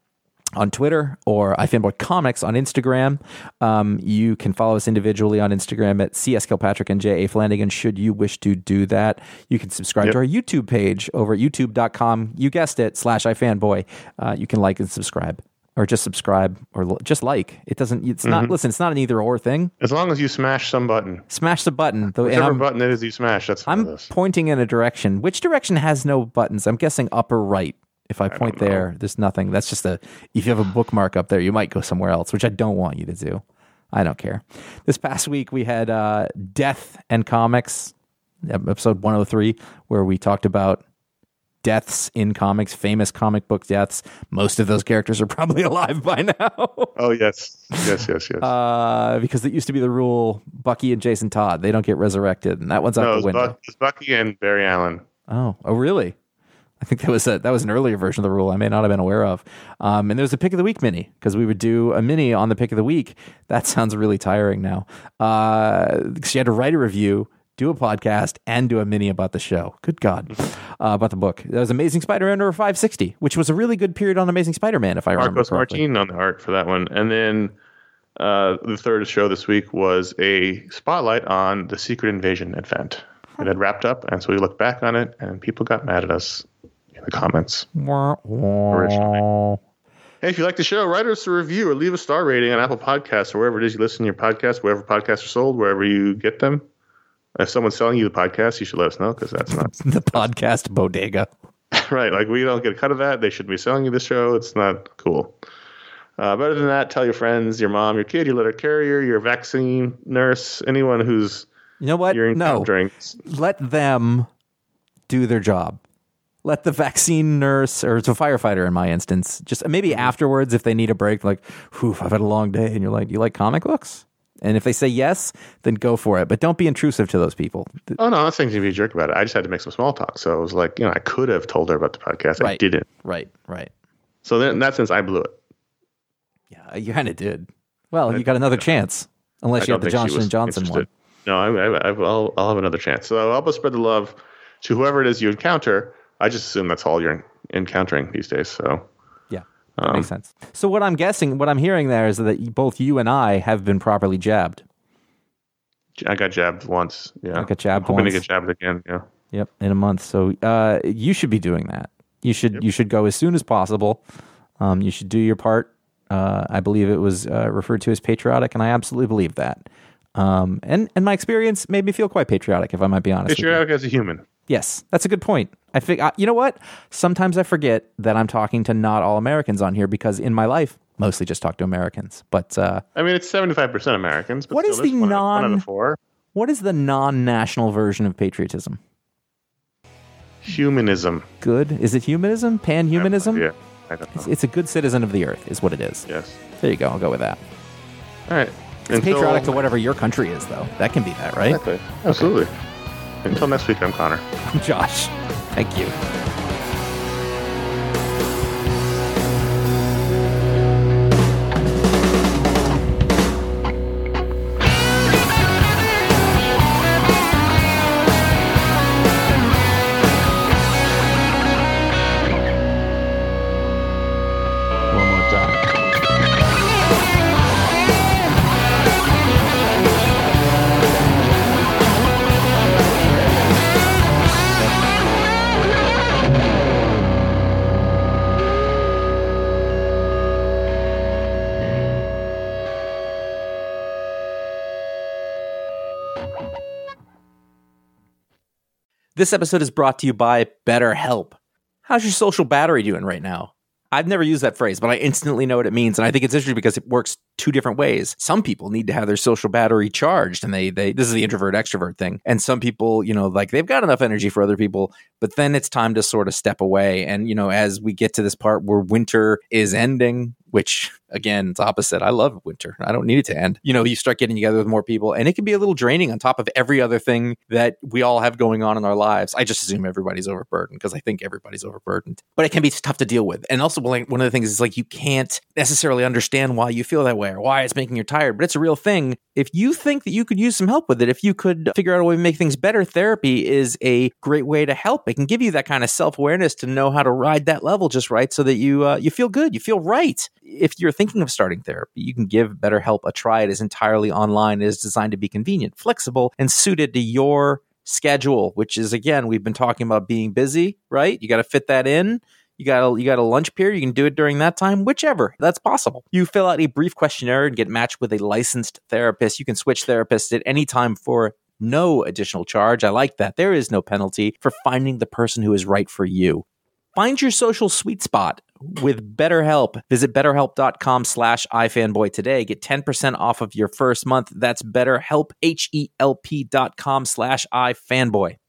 on Twitter or iFanboy Comics on Instagram. Um, you can follow us individually on Instagram at C S Kilpatrick and J A Flanagan should you wish to do that. You can subscribe yep. to our YouTube page over at youtube.com, you guessed it, slash iFanboy. Uh, you can like and subscribe. Or just subscribe, or l- just like. It doesn't. It's not. Mm-hmm. Listen, it's not an either or thing. As long as you smash some button, smash the button. The, Whichever button it is you smash. That's I'm this. pointing in a direction. Which direction has no buttons? I'm guessing upper right. If I, I point there, there's nothing. That's just a. If you have a bookmark up there, you might go somewhere else, which I don't want you to do. I don't care. This past week we had uh, Death and Comics, episode one oh three, where we talked about deaths in comics, famous comic book deaths. Most of those characters are probably alive by now. Oh, yes. Yes, yes, yes. Uh, because it used to be the rule, Bucky and Jason Todd, they don't get resurrected. And that one's out no, the window. Buck, it's Bucky and Barry Allen. Oh, oh, really? I think that was a, that was an earlier version of the rule I may not have been aware of. Um, and there was a Pick of the Week mini, because we would do a mini on the Pick of the Week. That sounds really tiring now. Uh, she had to write a review, do a podcast, and do a mini about the show. Good God. Uh, about the book. That was Amazing Spider-Man number five sixty, which was a really good period on Amazing Spider-Man, if I remember Marcos correctly. Martin on the art for that one. And then uh, the third show this week was a spotlight on the Secret Invasion event. It had wrapped up, and so we looked back on it, and people got mad at us in the comments. Originally. Hey, if you like the show, write us a review or leave a star rating on Apple Podcasts or wherever it is you listen to your podcast, wherever podcasts are sold, wherever you get them. If someone's selling you the podcast, you should let us know, because that's not the podcast bodega. Right. Like, we don't get a cut of that. They shouldn't be selling you the show. It's not cool. Uh, better than that, tell your friends, your mom, your kid, your letter carrier, your vaccine nurse, anyone who's you know what? You're no. Drinks. Let them do their job. Let the vaccine nurse, or it's a firefighter in my instance, just maybe mm-hmm. afterwards if they need a break, like, whew, I've had a long day, and you're like, you like comic books? And if they say yes, then go for it. But don't be intrusive to those people. Oh, no, I'm not saying to be a jerk about it. I just had to make some small talk. So it was like, you know, I could have told her about the podcast. Right. I didn't. Right, right. So then, in that sense, I blew it. Yeah, you kind of did. Well, I, you got another yeah. chance. Unless you have the Johnson and Johnson interested. one. No, I, I, I'll, I'll have another chance. So help us spread the love to whoever it is you encounter. I just assume that's all you're encountering these days. So yeah, that um, makes sense. So what I'm guessing, what I'm hearing there is that both you and I have been properly jabbed. I got jabbed once. Yeah, I got jabbed I'm once. Going to get jabbed again. Yeah. Yep, in a month. So uh, you should be doing that. You should yep. you should go as soon as possible. Um, you should do your part. Uh, I believe it was uh, referred to as patriotic, and I absolutely believe that. Um, and and my experience made me feel quite patriotic, if I might be honest. Patriotic as a human. Yes, that's a good point. I think uh, you know what? Sometimes I forget that I'm talking to not all Americans on here, because in my life, mostly just talk to Americans. But uh, I mean, it's seventy-five percent Americans. But what is the one non? One out of four. What is the non-national version of patriotism? Humanism. Good. Is it humanism? Pan-humanism? Yeah, I don't know. It's, it's a good citizen of the earth, is what it is. Yes. There you go. I'll go with that. All right. It's Until... patriotic to whatever your country is, though. That can be that, right? Exactly. Absolutely. Okay. Until next week, I'm Connor. I'm Josh. Thank you. This episode is brought to you by BetterHelp. How's your social battery doing right now? I've never used that phrase, but I instantly know what it means. And I think it's interesting because it works two different ways. Some people need to have their social battery charged, and they, they, this is the introvert extrovert thing. And some people, you know, like they've got enough energy for other people, but then it's time to sort of step away. And, you know, as we get to this part where winter is ending, which again, it's opposite. I love winter. I don't need it to end. You know, you start getting together with more people, and it can be a little draining on top of every other thing that we all have going on in our lives. I just assume everybody's overburdened because I think everybody's overburdened, but it can be tough to deal with. And also, like, one of the things is like, you can't necessarily understand why you feel that way or why it's making you tired, but it's a real thing. If you think that you could use some help with it, if you could figure out a way to make things better, therapy is a great way to help. It can give you that kind of self-awareness to know how to ride that level just right so that you uh, you feel good, you feel right. If you're thinking of starting therapy, you can give BetterHelp a try. It is entirely online. It is designed to be convenient, flexible, and suited to your schedule, which is, again, we've been talking about being busy, right? You got to fit that in. You got a, you got a lunch period. You can do it during that time, whichever. That's possible. You fill out a brief questionnaire and get matched with a licensed therapist. You can switch therapists at any time for no additional charge. I like that. There is no penalty for finding the person who is right for you. Find your social sweet spot with BetterHelp. Visit betterhelp.com slash iFanboy today. Get ten percent off of your first month. That's BetterHelp, H E L P dot com slash iFanboy.